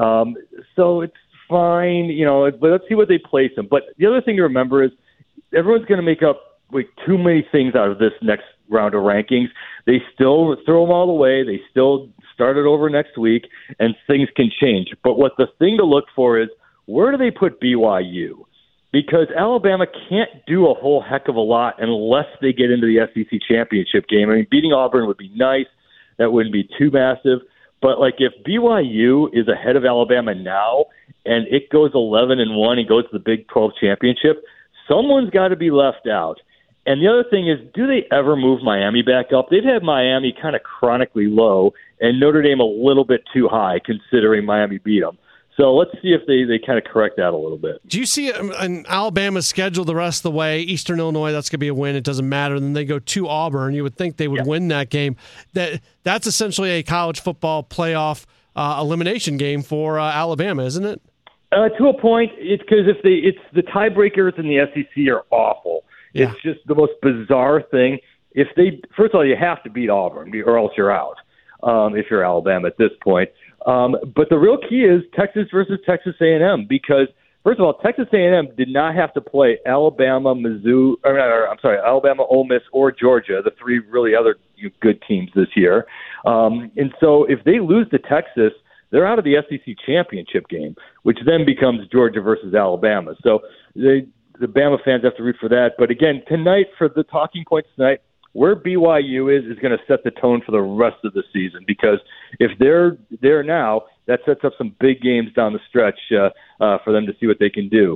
So it's fine, but let's see what they place them. But the other thing to remember is everyone's going to make up too many things out of this next round of rankings. They still throw them all away. They still start it over next week, and things can change. But what the thing to look for is, where do they put BYU? Because Alabama can't do a whole heck of a lot unless they get into the SEC championship game. I mean, beating Auburn would be nice. That wouldn't be too massive. But, if BYU is ahead of Alabama now and it goes 11-1 and goes to the Big 12 championship, someone's got to be left out. And the other thing is, do they ever move Miami back up? They've had Miami kind of chronically low and Notre Dame a little bit too high considering Miami beat them. So let's see if they kind of correct that a little bit. Do you see an Alabama schedule the rest of the way? Eastern Illinois, that's going to be a win. It doesn't matter. Then they go to Auburn. You would think they would win that game. That's essentially a college football playoff elimination game for Alabama, isn't it? To a point, it's because it's the tiebreakers in the SEC are awful. Yeah. It's just the most bizarre thing. First of all, you have to beat Auburn or else you're out. If you're Alabama at this point. But the real key is Texas versus Texas A&M because, first of all, Texas A&M did not have to play Alabama, Alabama, Ole Miss, or Georgia, the 3 really other good teams this year. And so if they lose to Texas, they're out of the SEC championship game, which then becomes Georgia versus Alabama. So the Bama fans have to root for that. But again, tonight, for the talking points tonight, where BYU is going to set the tone for the rest of the season because if they're there now, that sets up some big games down the stretch for them to see what they can do.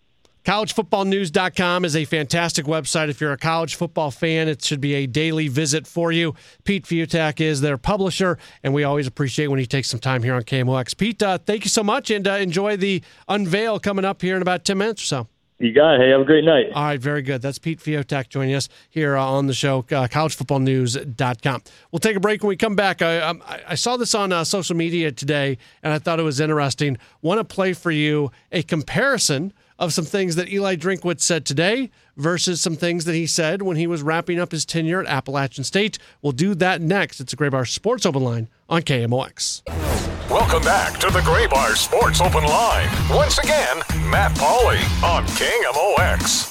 CollegeFootballNews.com is a fantastic website. If you're a college football fan, it should be a daily visit for you. Pete Fiutak is their publisher, and we always appreciate when he takes some time here on KMOX. Pete, thank you so much, and enjoy the unveil coming up here in about 10 minutes or so. You got it. Hey, have a great night. All right, very good. That's Pete Fiutak joining us here on the show, collegefootballnews.com. We'll take a break when we come back. I saw this on social media today, and I thought it was interesting. Want to play for you a comparison of some things that Eli Drinkwitz said today versus some things that he said when he was wrapping up his tenure at Appalachian State. We'll do that next. It's a Gray Bar Sports Open Line on KMOX. Welcome back to the Gray Bar Sports Open Line. Once again, Matt Pauley on KMOX.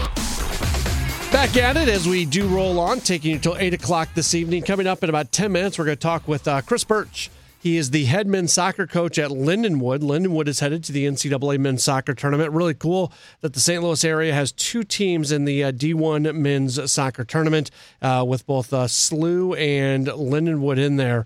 Back at it as we do roll on, taking you until 8 o'clock this evening. Coming up in about 10 minutes, we're going to talk with Chris Birch. He is the head men's soccer coach at Lindenwood. Lindenwood is headed to the NCAA men's soccer tournament. Really cool that the St. Louis area has 2 teams in the D1 men's soccer tournament with both SLU and Lindenwood in there.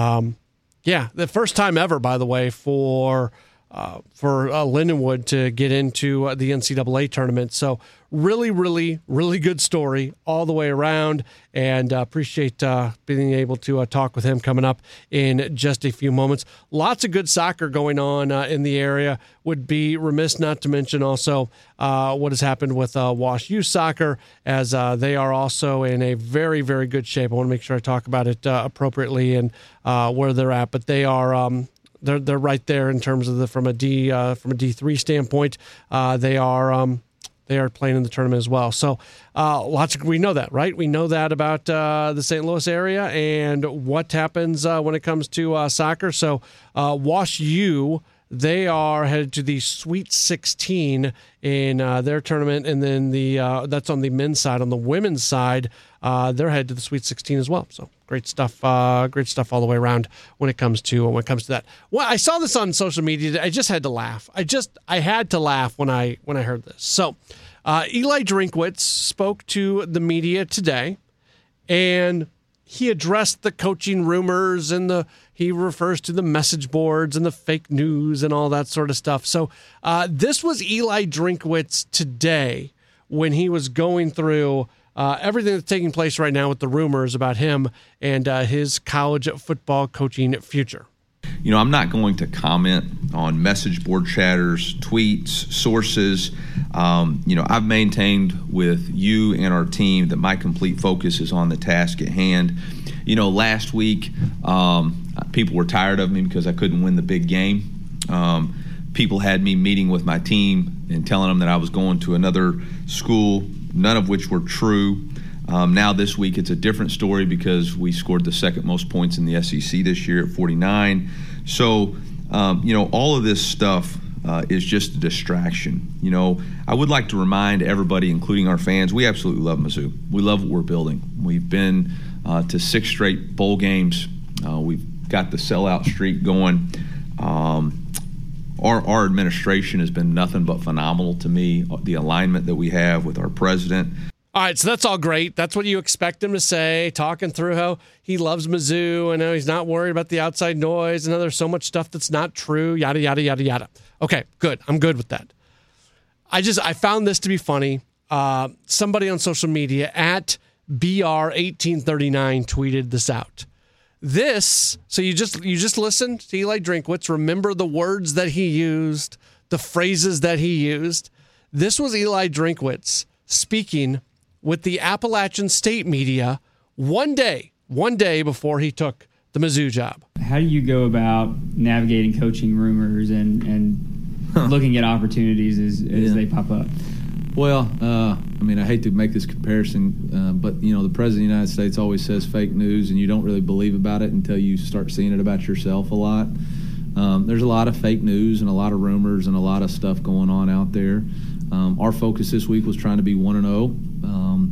The first time ever, by the way, for Lindenwood to get into the NCAA tournament. So really, really, really good story all the way around, and appreciate being able to talk with him coming up in just a few moments. Lots of good soccer going on in the area. Would be remiss not to mention also what has happened with Wash U Soccer, as they are also in a very, very good shape. I want to make sure I talk about it appropriately and where they're at, but they are they're right there in terms of from a D3 standpoint. They are playing in the tournament as well. So we know that, right? We know that about the St. Louis area and what happens when it comes to soccer. So Wash U, they are headed to the Sweet 16 in their tournament, and then that's on the men's side. On the women's side, they're headed to the Sweet 16 as well. So great stuff all the way around when it comes to that. Well, I saw this on social media. I just had to laugh. I had to laugh when I heard this. So Eli Drinkwitz spoke to the media today, and he addressed the coaching rumors and he refers to the message boards and the fake news and all that sort of stuff. So this was Eli Drinkwitz today when he was going through everything that's taking place right now with the rumors about him and his college football coaching future. I'm not going to comment on message board chatters, tweets, sources. I've maintained with you and our team that my complete focus is on the task at hand. Last week, people were tired of me because I couldn't win the big game. People had me meeting with my team and telling them that I was going to another school, none of which were true. Now this week it's a different story because we scored the second most points in the SEC this year at 49. So, all of this stuff is just a distraction. I would like to remind everybody, including our fans, we absolutely love Mizzou. We love what we're building. We've been to 6 straight bowl games. We've got the sellout streak going. Our administration has been nothing but phenomenal to me. The alignment that we have with our president. All right, so that's all great. That's what you expect him to say, talking through how he loves Mizzou and how he's not worried about the outside noise and how there's so much stuff that's not true, yada, yada, yada, yada. Okay, good. I'm good with that. I found this to be funny. Somebody on social media at BR1839 tweeted this out. So you just listened to Eli Drinkwitz. Remember the words that he used, the phrases that he used. This was Eli Drinkwitz speaking with the Appalachian State media one day before he took the Mizzou job. How do you go about navigating coaching rumors and looking at opportunities as they pop up? Well, I hate to make this comparison, but, the President of the United States always says fake news, and you don't really believe about it until you start seeing it about yourself a lot. There's a lot of fake news and a lot of rumors and a lot of stuff going on out there. Our focus this week was trying to be 1-0,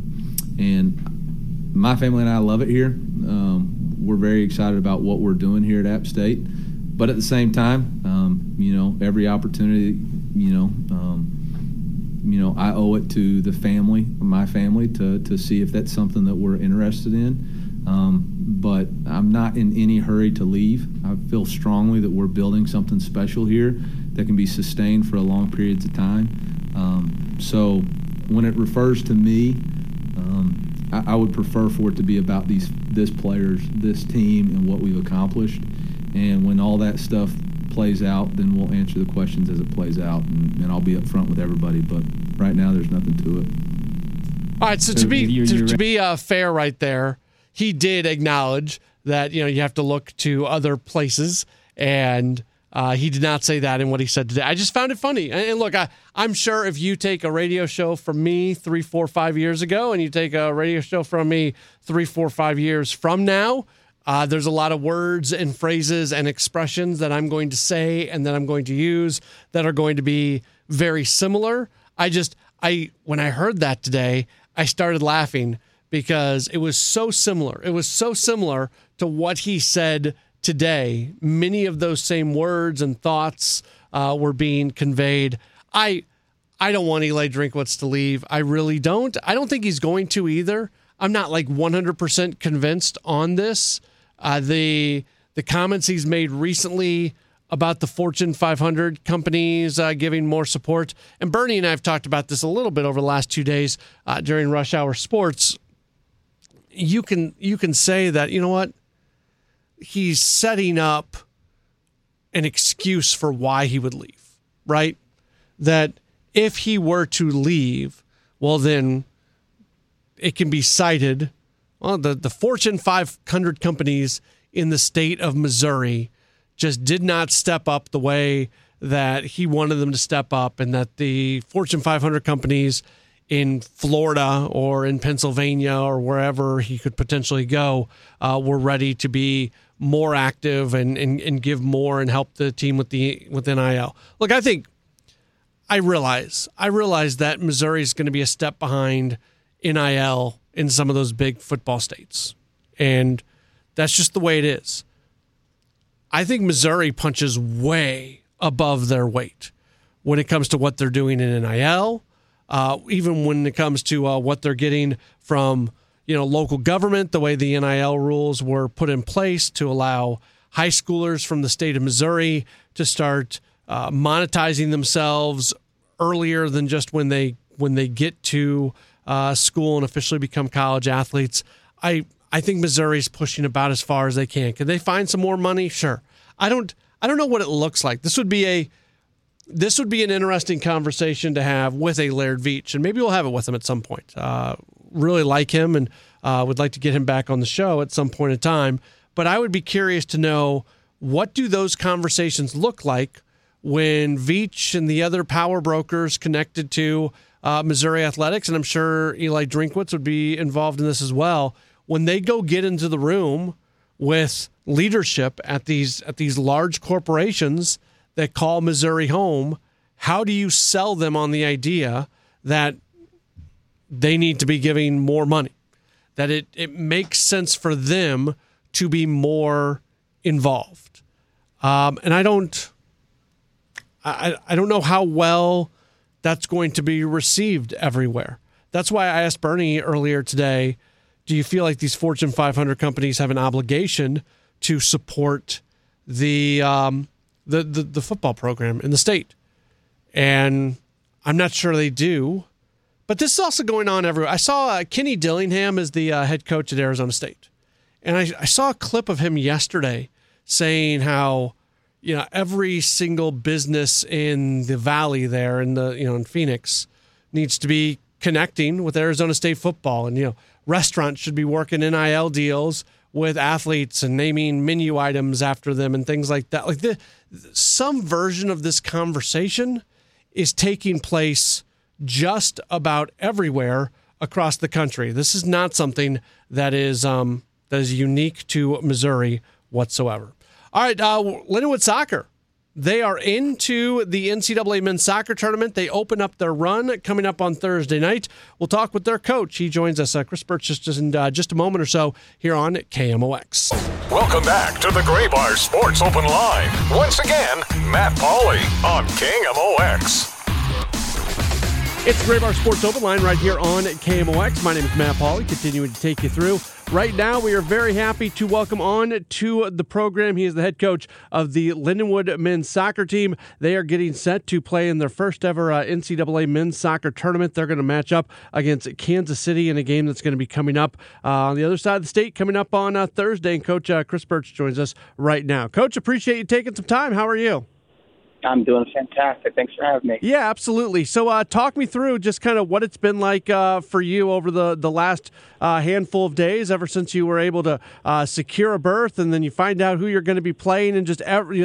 and my family and I love it here. We're very excited about what we're doing here at App State, but at the same time, every opportunity, I owe it to my family, to see if that's something that we're interested in. But I'm not in any hurry to leave. I feel strongly that we're building something special here that can be sustained for a long periods of time. So when it refers to me, I would prefer for it to be about this players, this team, and what we've accomplished. And when all that stuff plays out, then we'll answer the questions as it plays out, and I'll be up front with everybody. But right now, there's nothing to it. All right, so to be fair right there, he did acknowledge that you have to look to other places, and he did not say that in what he said today. I just found it funny. And look, I'm sure if you take a radio show from me 3, 4, 5 years ago, and you take a radio show from me 3, 4, 5 years from now, there's a lot of words and phrases and expressions that I'm going to say and that I'm going to use that are going to be very similar. When I heard that today, I started laughing because it was so similar. It was so similar to what he said today. Many of those same words and thoughts were being conveyed. I don't want Eli Drinkwitz to leave. I really don't. I don't think he's going to either. I'm not 100% convinced on this. The comments he's made recently about the Fortune 500 companies giving more support, and Bernie and I have talked about this a little bit over the last 2 days during Rush Hour Sports. You can say that, you know what, he's setting up an excuse for why he would leave, right? That if he were to leave, well, then it can be cited. Well, the Fortune 500 companies in the state of Missouri just did not step up the way that he wanted them to step up, and that the Fortune 500 companies in Florida or in Pennsylvania or wherever he could potentially go were ready to be more active and give more and help the team with NIL. Look, I realize that Missouri is going to be a step behind NIL in some of those big football states, and that's just the way it is. I think Missouri punches way above their weight when it comes to what they're doing in NIL, even when it comes to what they're getting from local government, the way the NIL rules were put in place to allow high schoolers from the state of Missouri to start monetizing themselves earlier than just when they get to school and officially become college athletes. I think Missouri's pushing about as far as they can. Can they find some more money? Sure. I don't know what it looks like. This would be an interesting conversation to have with a Laird Veatch, and maybe we'll have it with him at some point. Really like him, and would like to get him back on the show at some point in time. But I would be curious to know, what do those conversations look like when Veatch and the other power brokers connected to Missouri Athletics, and I'm sure Eli Drinkwitz would be involved in this as well, when they go get into the room with leadership at these large corporations that call Missouri home, how do you sell them on the idea that they need to be giving more money, that it makes sense for them to be more involved? And I don't know how well that's going to be received everywhere. That's why I asked Bernie earlier today, do you feel like these Fortune 500 companies have an obligation to support the football program in the state? And I'm not sure they do. But this is also going on everywhere. I saw Kenny Dillingham is the head coach at Arizona State. And I saw a clip of him yesterday saying how, every single business in the valley there in Phoenix needs to be connecting with Arizona State football. And, restaurants should be working NIL deals with athletes and naming menu items after them and things like that. Like some version of this conversation is taking place just about everywhere across the country. This is not something that is unique to Missouri whatsoever. All right, Lindenwood Soccer. They are into the NCAA men's soccer tournament. They open up their run coming up on Thursday night. We'll talk with their coach. He joins us, Chris Birch, just in just a moment or so here on KMOX. Welcome back to the Gray Bar Sports Open Line. Once again, Matt Pauley on KMOX. It's the Gray Bar Sports Open Line right here on KMOX. My name is Matt Pauley, continuing to take you through. Right now, we are very happy to welcome on to the program. He is the head coach of the Lindenwood men's soccer team. They are getting set to play in their first ever NCAA men's soccer tournament. They're going to match up against Kansas City in a game that's going to be coming up on the other side of the state, coming up on Thursday. And Coach Chris Birch joins us right now. Coach, appreciate you taking some time. How are you? I'm doing fantastic. Thanks for having me. Yeah, absolutely. So talk me through just kind of what it's been like for you over the last handful of days, ever since you were able to secure a berth, and then you find out who you're going to be playing, and just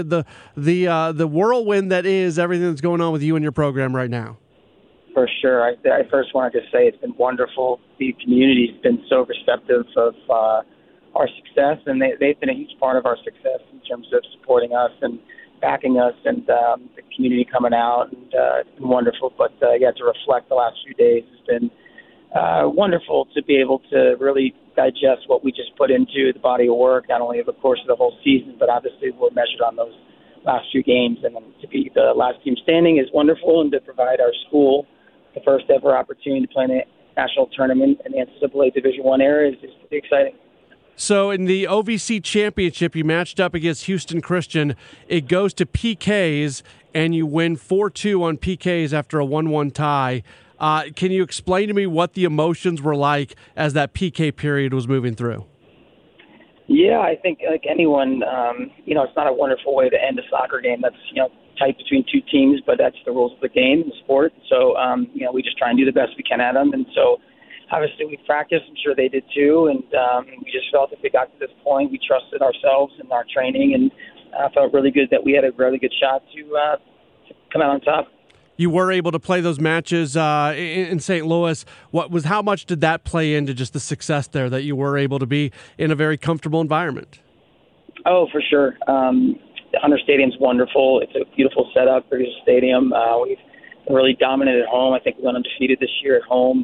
the whirlwind that is everything that's going on with you and your program right now. For sure. I first want to just say it's been wonderful. The community's been so receptive of our success, and they've been a huge part of our success in terms of supporting us and backing us, and the community coming out, and it's been wonderful. But to reflect the last few days has been wonderful to be able to really digest what we just put into the body of work, not only over the course of the whole season, but obviously we're measured on those last few games. And then to be the last team standing is wonderful, and to provide our school the first ever opportunity to play in a national tournament in the NCAA Division I area is pretty exciting. So in the OVC championship, you matched up against Houston Christian. It goes to PKs, and you win 4-2 on PKs after a 1-1 tie. Can you explain to me what the emotions were like as that PK period was moving through? Yeah, I think like anyone, it's not a wonderful way to end a soccer game that's, tight between two teams, but that's the rules of the game, the sport. So, we just try and do the best we can at them. And so, obviously, we practiced. I'm sure they did too. And we just felt if we got to this point, we trusted ourselves and our training and I felt really good that we had a really good shot to come out on top. You were able to play those matches in St. Louis. How much did that play into just the success there, that you were able to be in a very comfortable environment? Oh, for sure. The Hunter Stadium's wonderful. It's a beautiful setup for your stadium. We've really dominant at home. I think we went undefeated this year at home.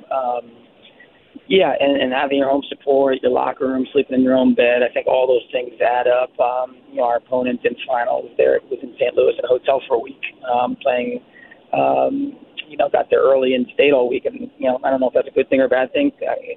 And having your home support, your locker room, sleeping in your own bed, I think all those things add up. Our opponent in finals there was in St. Louis in a hotel for a week, playing. Got there early and stayed all week, and I don't know if that's a good thing or a bad thing.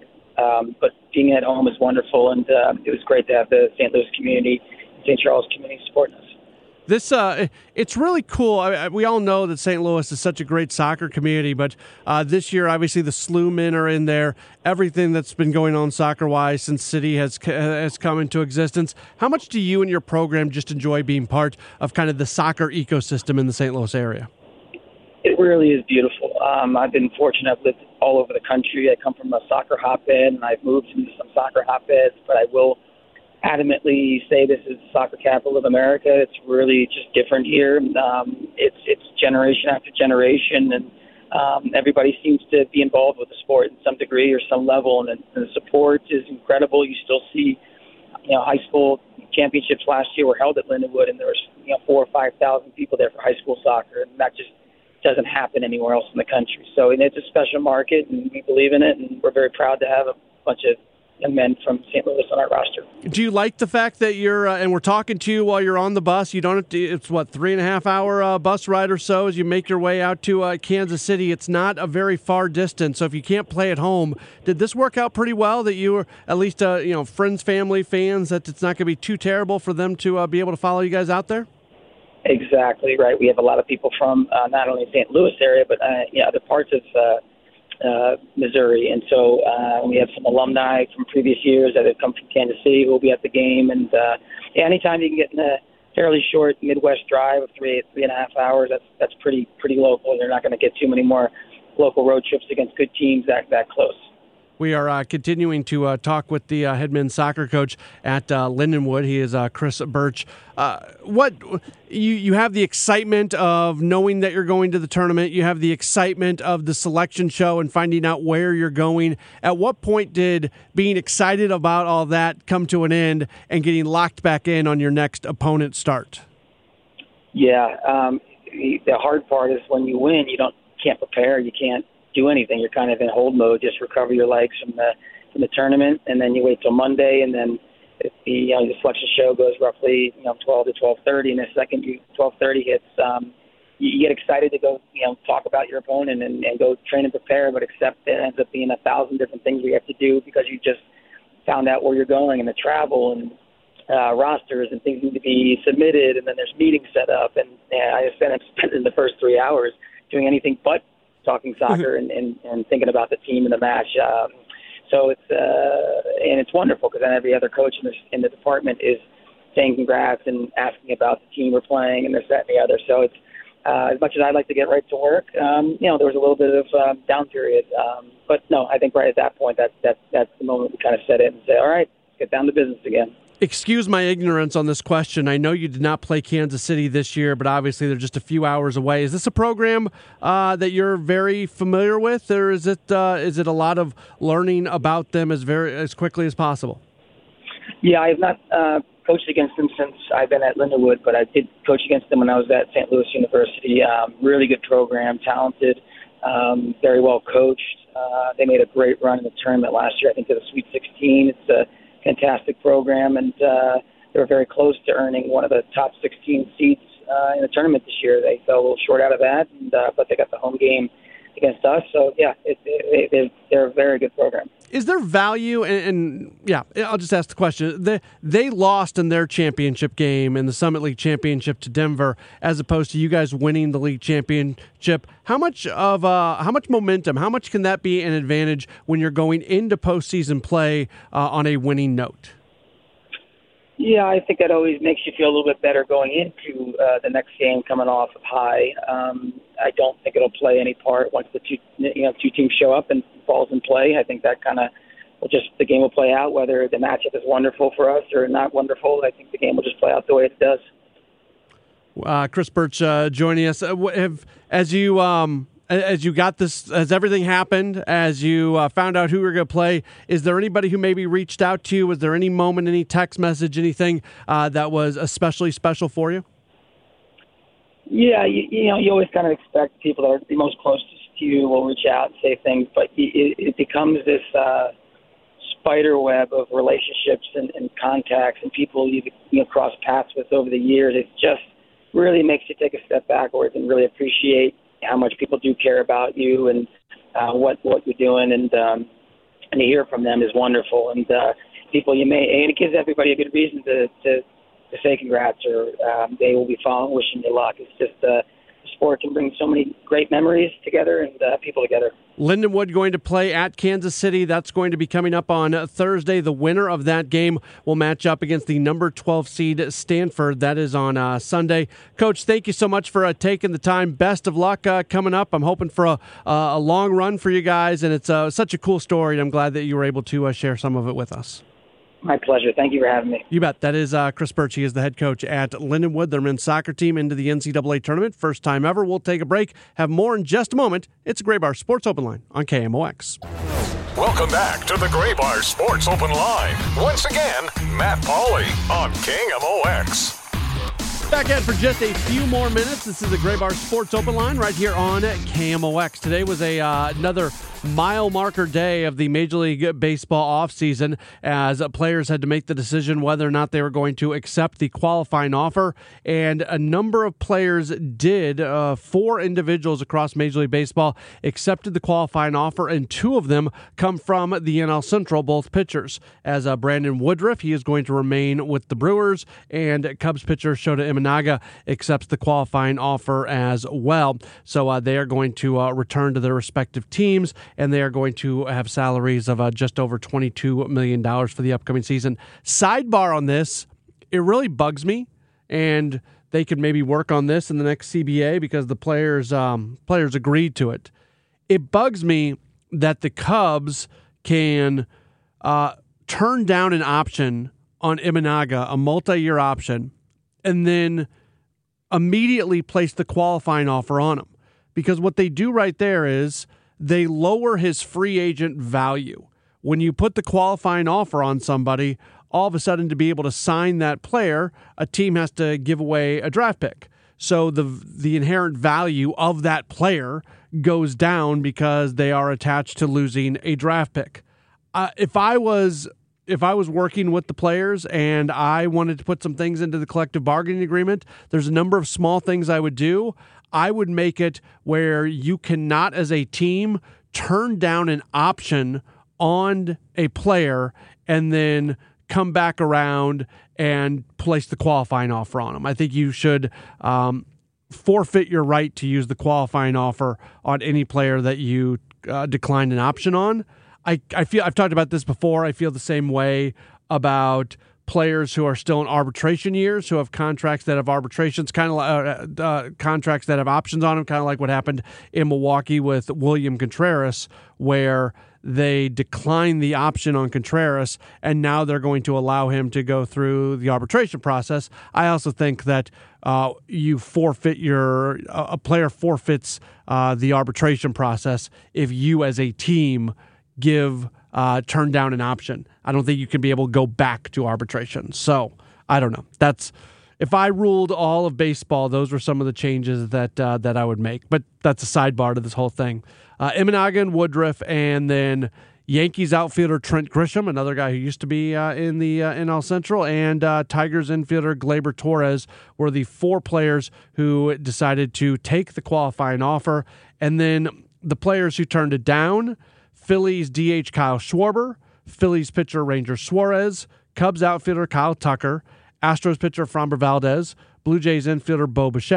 But being at home is wonderful, and it was great to have the St. Louis community, St. Charles community supporting us. This it's really cool. We all know that St. Louis is such a great soccer community, but this year, obviously, the SLU men are in there. Everything that's been going on soccer-wise since City has come into existence. How much do you and your program just enjoy being part of kind of the soccer ecosystem in the St. Louis area? It really is beautiful. I've been fortunate. I've lived all over the country. I come from a soccer hotbed, and I've moved into some soccer hotbeds, but I will adamantly say this is the soccer capital of America. It's really just different here. It's generation after generation, and everybody seems to be involved with the sport in some degree or some level, and the support is incredible. You still see, high school championships last year were held at Lindenwood, and there was 4,000 or 5,000 people there for high school soccer, and that just doesn't happen anywhere else in the country. So it's a special market, and we believe in it, and we're very proud to have a bunch of young men from St. Louis on our roster. Do you like the fact that you're, and we're talking to you while you're on the bus, you don't have to, it's 3.5 hour bus ride or so as you make your way out to Kansas City. It's not a very far distance, so if you can't play at home, did this work out pretty well that you were at least, friends, family, fans, that it's not going to be too terrible for them to be able to follow you guys out there? Exactly right. We have a lot of people from not only St. Louis area, but other parts of Missouri, and so we have some alumni from previous years that have come from Kansas City who will be at the game. And anytime you can get in a fairly short Midwest drive of 3.5 hours, that's pretty local. You're not going to get too many more local road trips against good teams that close. We are continuing to talk with the head men's soccer coach at Lindenwood. He is Chris Birch. What you have the excitement of knowing that you're going to the tournament. You have the excitement of the selection show and finding out where you're going. At what point did being excited about all that come to an end and getting locked back in on your next opponent start? Yeah, the hard part is when you win, you can't prepare. You can't do anything. You're kind of in hold mode, just recover your legs from the tournament, and then you wait till Monday, and then the selection show goes roughly 12 to 12:30, and the second 12:30 hits, you get excited to go talk about your opponent and go train and prepare, but except it ends up being 1,000 different things you have to do because you just found out where you're going, and the travel and rosters and things need to be submitted, and then there's meetings set up, and I spent the first 3 hours doing anything but talking soccer and thinking about the team and the match. So it's wonderful because then every other coach in the department is saying congrats and asking about the team we're playing and this, that, and the other. So it's as much as I'd like to get right to work, there was a little bit of down period. But no, I think right at that point, that's the moment we kind of set it and say, all right, let's get down to business again. Excuse my ignorance on this question. I know you did not play Kansas City this year, but obviously they're just a few hours away. Is this a program that you're very familiar with, or is it a lot of learning about them as quickly as possible? Yeah, I have not coached against them since I've been at Lindenwood, but I did coach against them when I was at St. Louis University. Really good program, talented, very well coached. They made a great run in the tournament last year, I think to the Sweet 16. It's a fantastic program, and they were very close to earning one of the top 16 seeds in the tournament this year. They fell a little short out of that, but they got the home game against us. So, yeah, they're a very good program. Is there value, and I'll just ask the question. They lost in their championship game in the Summit League Championship to Denver, as opposed to you guys winning the league championship. How much momentum, how much can that be an advantage when you're going into postseason play on a winning note? Yeah, I think that always makes you feel a little bit better going into the next game coming off of high. I don't think it'll play any part once the two teams show up and falls in play. I think that kind of the game will play out, whether the matchup is wonderful for us or not wonderful. I think the game will just play out the way it does. Chris Birch joining us. As you got this, as everything happened, as you found out who you were going to play, is there anybody who maybe reached out to you? Was there any moment, any text message, anything that was especially special for you? Yeah, you know, you always kind of expect people that are the most closest to you will reach out and say things, but it becomes this spider web of relationships and contacts and people you cross paths with over the years. It just really makes you take a step backwards and really appreciate how much people do care about you and what you're doing, and to hear from them is wonderful. And people and it gives everybody a good reason to say congrats, or they will be following, wishing you luck. It's just sport can bring so many great memories together and people together. Lindenwood going to play at Kansas City. That's going to be coming up on Thursday. The winner of that game will match up against the number 12 seed Stanford. That is on Sunday. Coach, thank you so much for taking the time. Best of luck coming up. I'm hoping for a long run for you guys, and it's such a cool story, and I'm glad that you were able to share some of it with us. My pleasure. Thank you for having me. You bet. That is Chris Birch. He is the head coach at Lindenwood, their men's soccer team, into the NCAA tournament. First time ever. We'll take a break. Have more in just a moment. It's Gray Bar Sports Open Line on KMOX. Welcome back to the Gray Bar Sports Open Line. Once again, Matt Pauley on KMOX. Back in for just a few more minutes. This is the Gray Bar Sports Open Line right here on KMOX. Today was another mile marker day of the Major League Baseball offseason, as players had to make the decision whether or not they were going to accept the qualifying offer. And a number of players did. 4 individuals across Major League Baseball accepted the qualifying offer, and 2 of them come from the NL Central, both pitchers. As Brandon Woodruff, he is going to remain with the Brewers, and Cubs pitcher Shota Imanaga accepts the qualifying offer as well. So they are going to return to their respective teams, and they are going to have salaries of just over $22 million for the upcoming season. Sidebar on this, it really bugs me, and they could maybe work on this in the next CBA because the players agreed to it. It bugs me that the Cubs can turn down an option on Imanaga, a multi-year option, and then immediately place the qualifying offer on him. Because what they do right there is they lower his free agent value. When you put the qualifying offer on somebody, all of a sudden to be able to sign that player, a team has to give away a draft pick. So the inherent value of that player goes down because they are attached to losing a draft pick. If I was working with the players and I wanted to put some things into the collective bargaining agreement, there's a number of small things I would do. I would make it where you cannot, as a team, turn down an option on a player and then come back around and place the qualifying offer on them. I think you should forfeit your right to use the qualifying offer on any player that you declined an option on. I feel I've talked about this before. I feel the same way about players who are still in arbitration years, who have contracts that have arbitrations, kind of contracts that have options on them, kind of like what happened in Milwaukee with William Contreras, where they declined the option on Contreras, and now they're going to allow him to go through the arbitration process. I also think that you forfeit a player forfeits the arbitration process if you as a team turn down an option. I don't think you can be able to go back to arbitration. So I don't know. If I ruled all of baseball, those were some of the changes that I would make. But that's a sidebar to this whole thing. Imanaga and Woodruff, and then Yankees outfielder Trent Grisham, another guy who used to be in the NL Central, and Tigers infielder Gleyber Torres were the 4 players who decided to take the qualifying offer. And then the players who turned it down: Phillies DH Kyle Schwarber, Phillies pitcher Ranger Suarez, Cubs outfielder Kyle Tucker, Astros pitcher Framber Valdez, Blue Jays infielder Bo Bichette,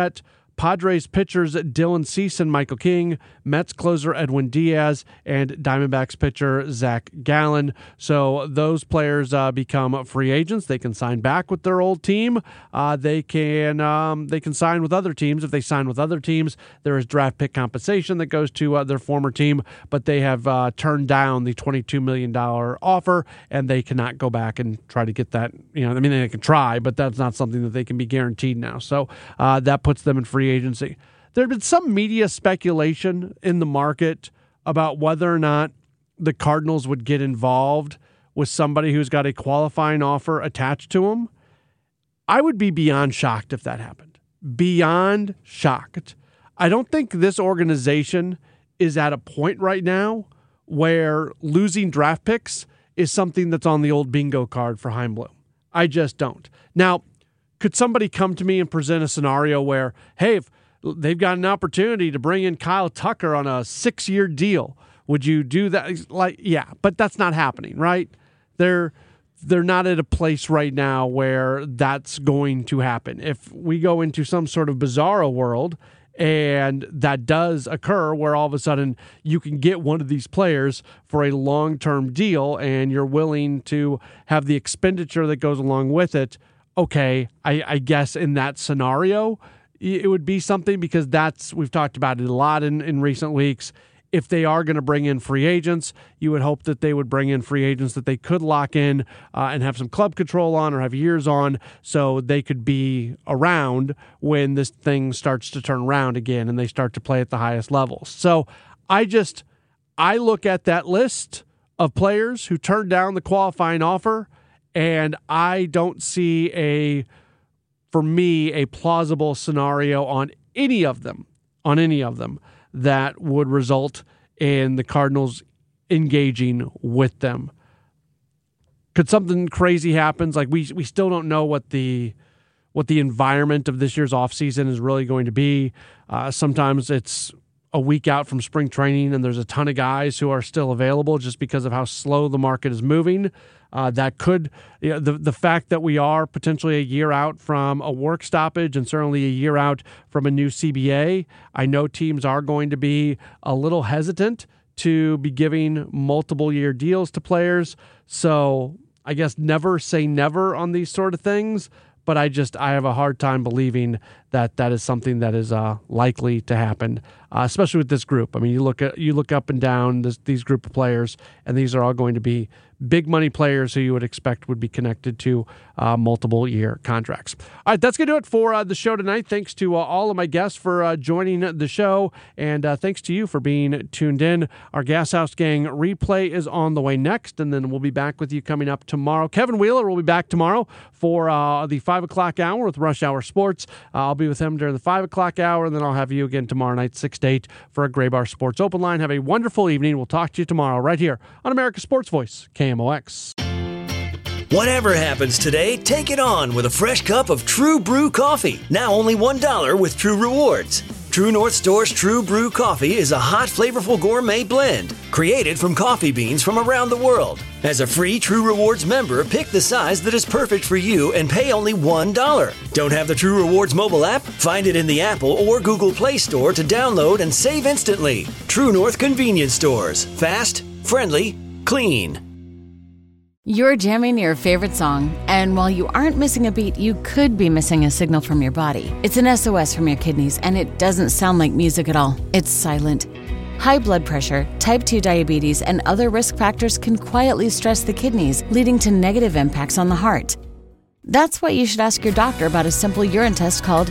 Padres pitchers Dylan Cease and Michael King, Mets closer Edwin Diaz, and Diamondbacks pitcher Zach Gallen. So those players become free agents. They can sign back with their old team. They can sign with other teams. If they sign with other teams, there is draft pick compensation that goes to their former team, but they have turned down the $22 million offer, and they cannot go back and try to get that. They can try, but that's not something that they can be guaranteed now. So that puts them in free agency. There had been some media speculation in the market about whether or not the Cardinals would get involved with somebody who's got a qualifying offer attached to them. I would be beyond shocked if that happened. Beyond shocked. I don't think this organization is at a point right now where losing draft picks is something that's on the old bingo card for Chaim Bloom. I just don't. Now, could somebody come to me and present a scenario where, hey, if they've got an opportunity to bring in Kyle Tucker on a 6-year deal, would you do that? Yeah, but that's not happening, right? They're not at a place right now where that's going to happen. If we go into some sort of bizarro world and that does occur where all of a sudden you can get one of these players for a long-term deal and you're willing to have the expenditure that goes along with it, okay, I guess in that scenario, it would be something, because we've talked about it a lot in recent weeks. If they are going to bring in free agents, you would hope that they would bring in free agents that they could lock in and have some club control on or have years on, so they could be around when this thing starts to turn around again and they start to play at the highest levels. So I look at that list of players who turned down the qualifying offer, and I don't see a plausible scenario on any of them that would result in the Cardinals engaging with them. Could something crazy happen? Like we still don't know what the environment of this year's offseason is really going to be. Sometimes it's a week out from spring training and there's a ton of guys who are still available just because of how slow the market is moving. That could, the fact that we are potentially a year out from a work stoppage and certainly a year out from a new CBA, I know teams are going to be a little hesitant to be giving multiple year deals to players. So I guess never say never on these sort of things, but I have a hard time believing that is something that is likely to happen, especially with this group. I mean, you look up and down these group of players, and these are all going to be big money players who you would expect would be connected to multiple year contracts. All right, that's going to do it for the show tonight. Thanks to all of my guests for joining the show, and thanks to you for being tuned in. Our Gas House Gang replay is on the way next, and then we'll be back with you coming up tomorrow. Kevin Wheeler will be back tomorrow for the 5 o'clock hour with Rush Hour Sports. I'll be with him during the 5 o'clock hour, and then I'll have you again tomorrow night, 6 to 8, for a Gray Bar Sports Open Line. Have a wonderful evening. We'll talk to you tomorrow right here on America's Sports Voice, KMOX. Whatever happens today, take it on with a fresh cup of True Brew coffee. Now only $1 with True Rewards. True North Store's True Brew coffee is a hot, flavorful gourmet blend created from coffee beans from around the world. As a free True Rewards member, pick the size that is perfect for you and pay only $1. Don't have the True Rewards mobile app? Find it in the Apple or Google Play Store to download and save instantly. True North Convenience Stores. Fast, friendly, clean. You're jamming your favorite song, and while you aren't missing a beat, you could be missing a signal from your body. It's an SOS from your kidneys, and it doesn't sound like music at all. It's silent. High blood pressure, type 2 diabetes, and other risk factors can quietly stress the kidneys, leading to negative impacts on the heart. That's why you should ask your doctor about a simple urine test called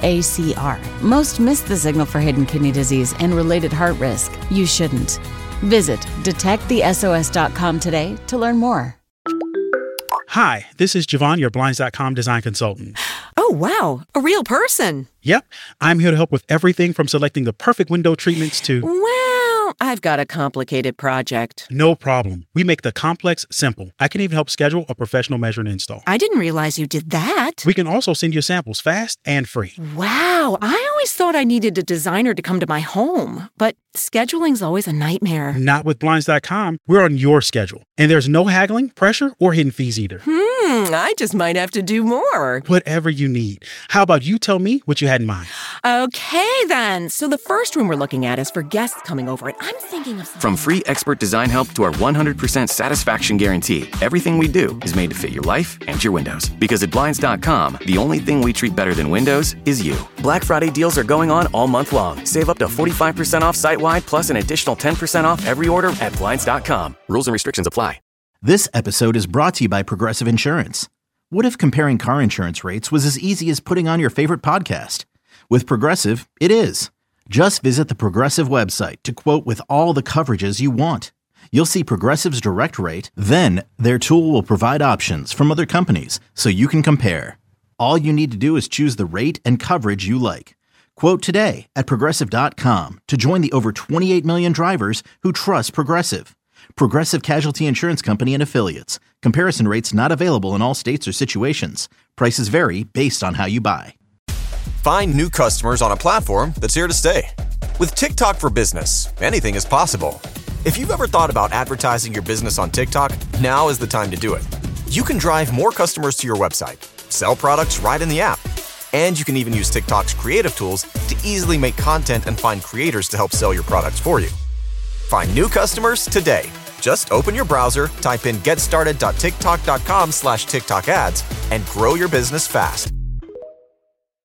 UACR. Most miss the signal for hidden kidney disease and related heart risk. You shouldn't. Visit detectthesos.com today to learn more. Hi, this is Javon, your Blinds.com design consultant. Oh, wow. A real person. Yep. I'm here to help with everything from selecting the perfect window treatments to... Well, I've got a complicated project. No problem. We make the complex simple. I can even help schedule a professional measure and install. I didn't realize you did that. We can also send you samples fast and free. Wow. I always thought I needed a designer to come to my home, but scheduling's always a nightmare. Not with Blinds.com. We're on your schedule. And there's no haggling, pressure, or hidden fees either. I just might have to do more. Whatever you need. How about you tell me what you had in mind? Okay, then. So the first room we're looking at is for guests coming over, and I'm thinking of something. From free expert design help to our 100% satisfaction guarantee, everything we do is made to fit your life and your windows. Because at Blinds.com, the only thing we treat better than windows is you. Black Friday deals are going on all month long. Save up to 45% off site-wide, plus an additional 10% off every order at Blinds.com. Rules and restrictions apply. This episode is brought to you by Progressive Insurance. What if comparing car insurance rates was as easy as putting on your favorite podcast? With Progressive, it is. Just visit the Progressive website to quote with all the coverages you want. You'll see Progressive's direct rate, then their tool will provide options from other companies so you can compare. All you need to do is choose the rate and coverage you like. Quote today at Progressive.com to join the over 28 million drivers who trust Progressive. Progressive Casualty Insurance Company and Affiliates. Comparison rates not available in all states or situations. Prices vary based on how you buy. Find new customers on a platform that's here to stay. With TikTok for Business, anything is possible. If you've ever thought about advertising your business on TikTok, now is the time to do it. You can drive more customers to your website, sell products right in the app, and you can even use TikTok's creative tools to easily make content and find creators to help sell your products for you. Find new customers today. Just open your browser, type in getstarted.tiktok.com/TikTok ads, and grow your business fast.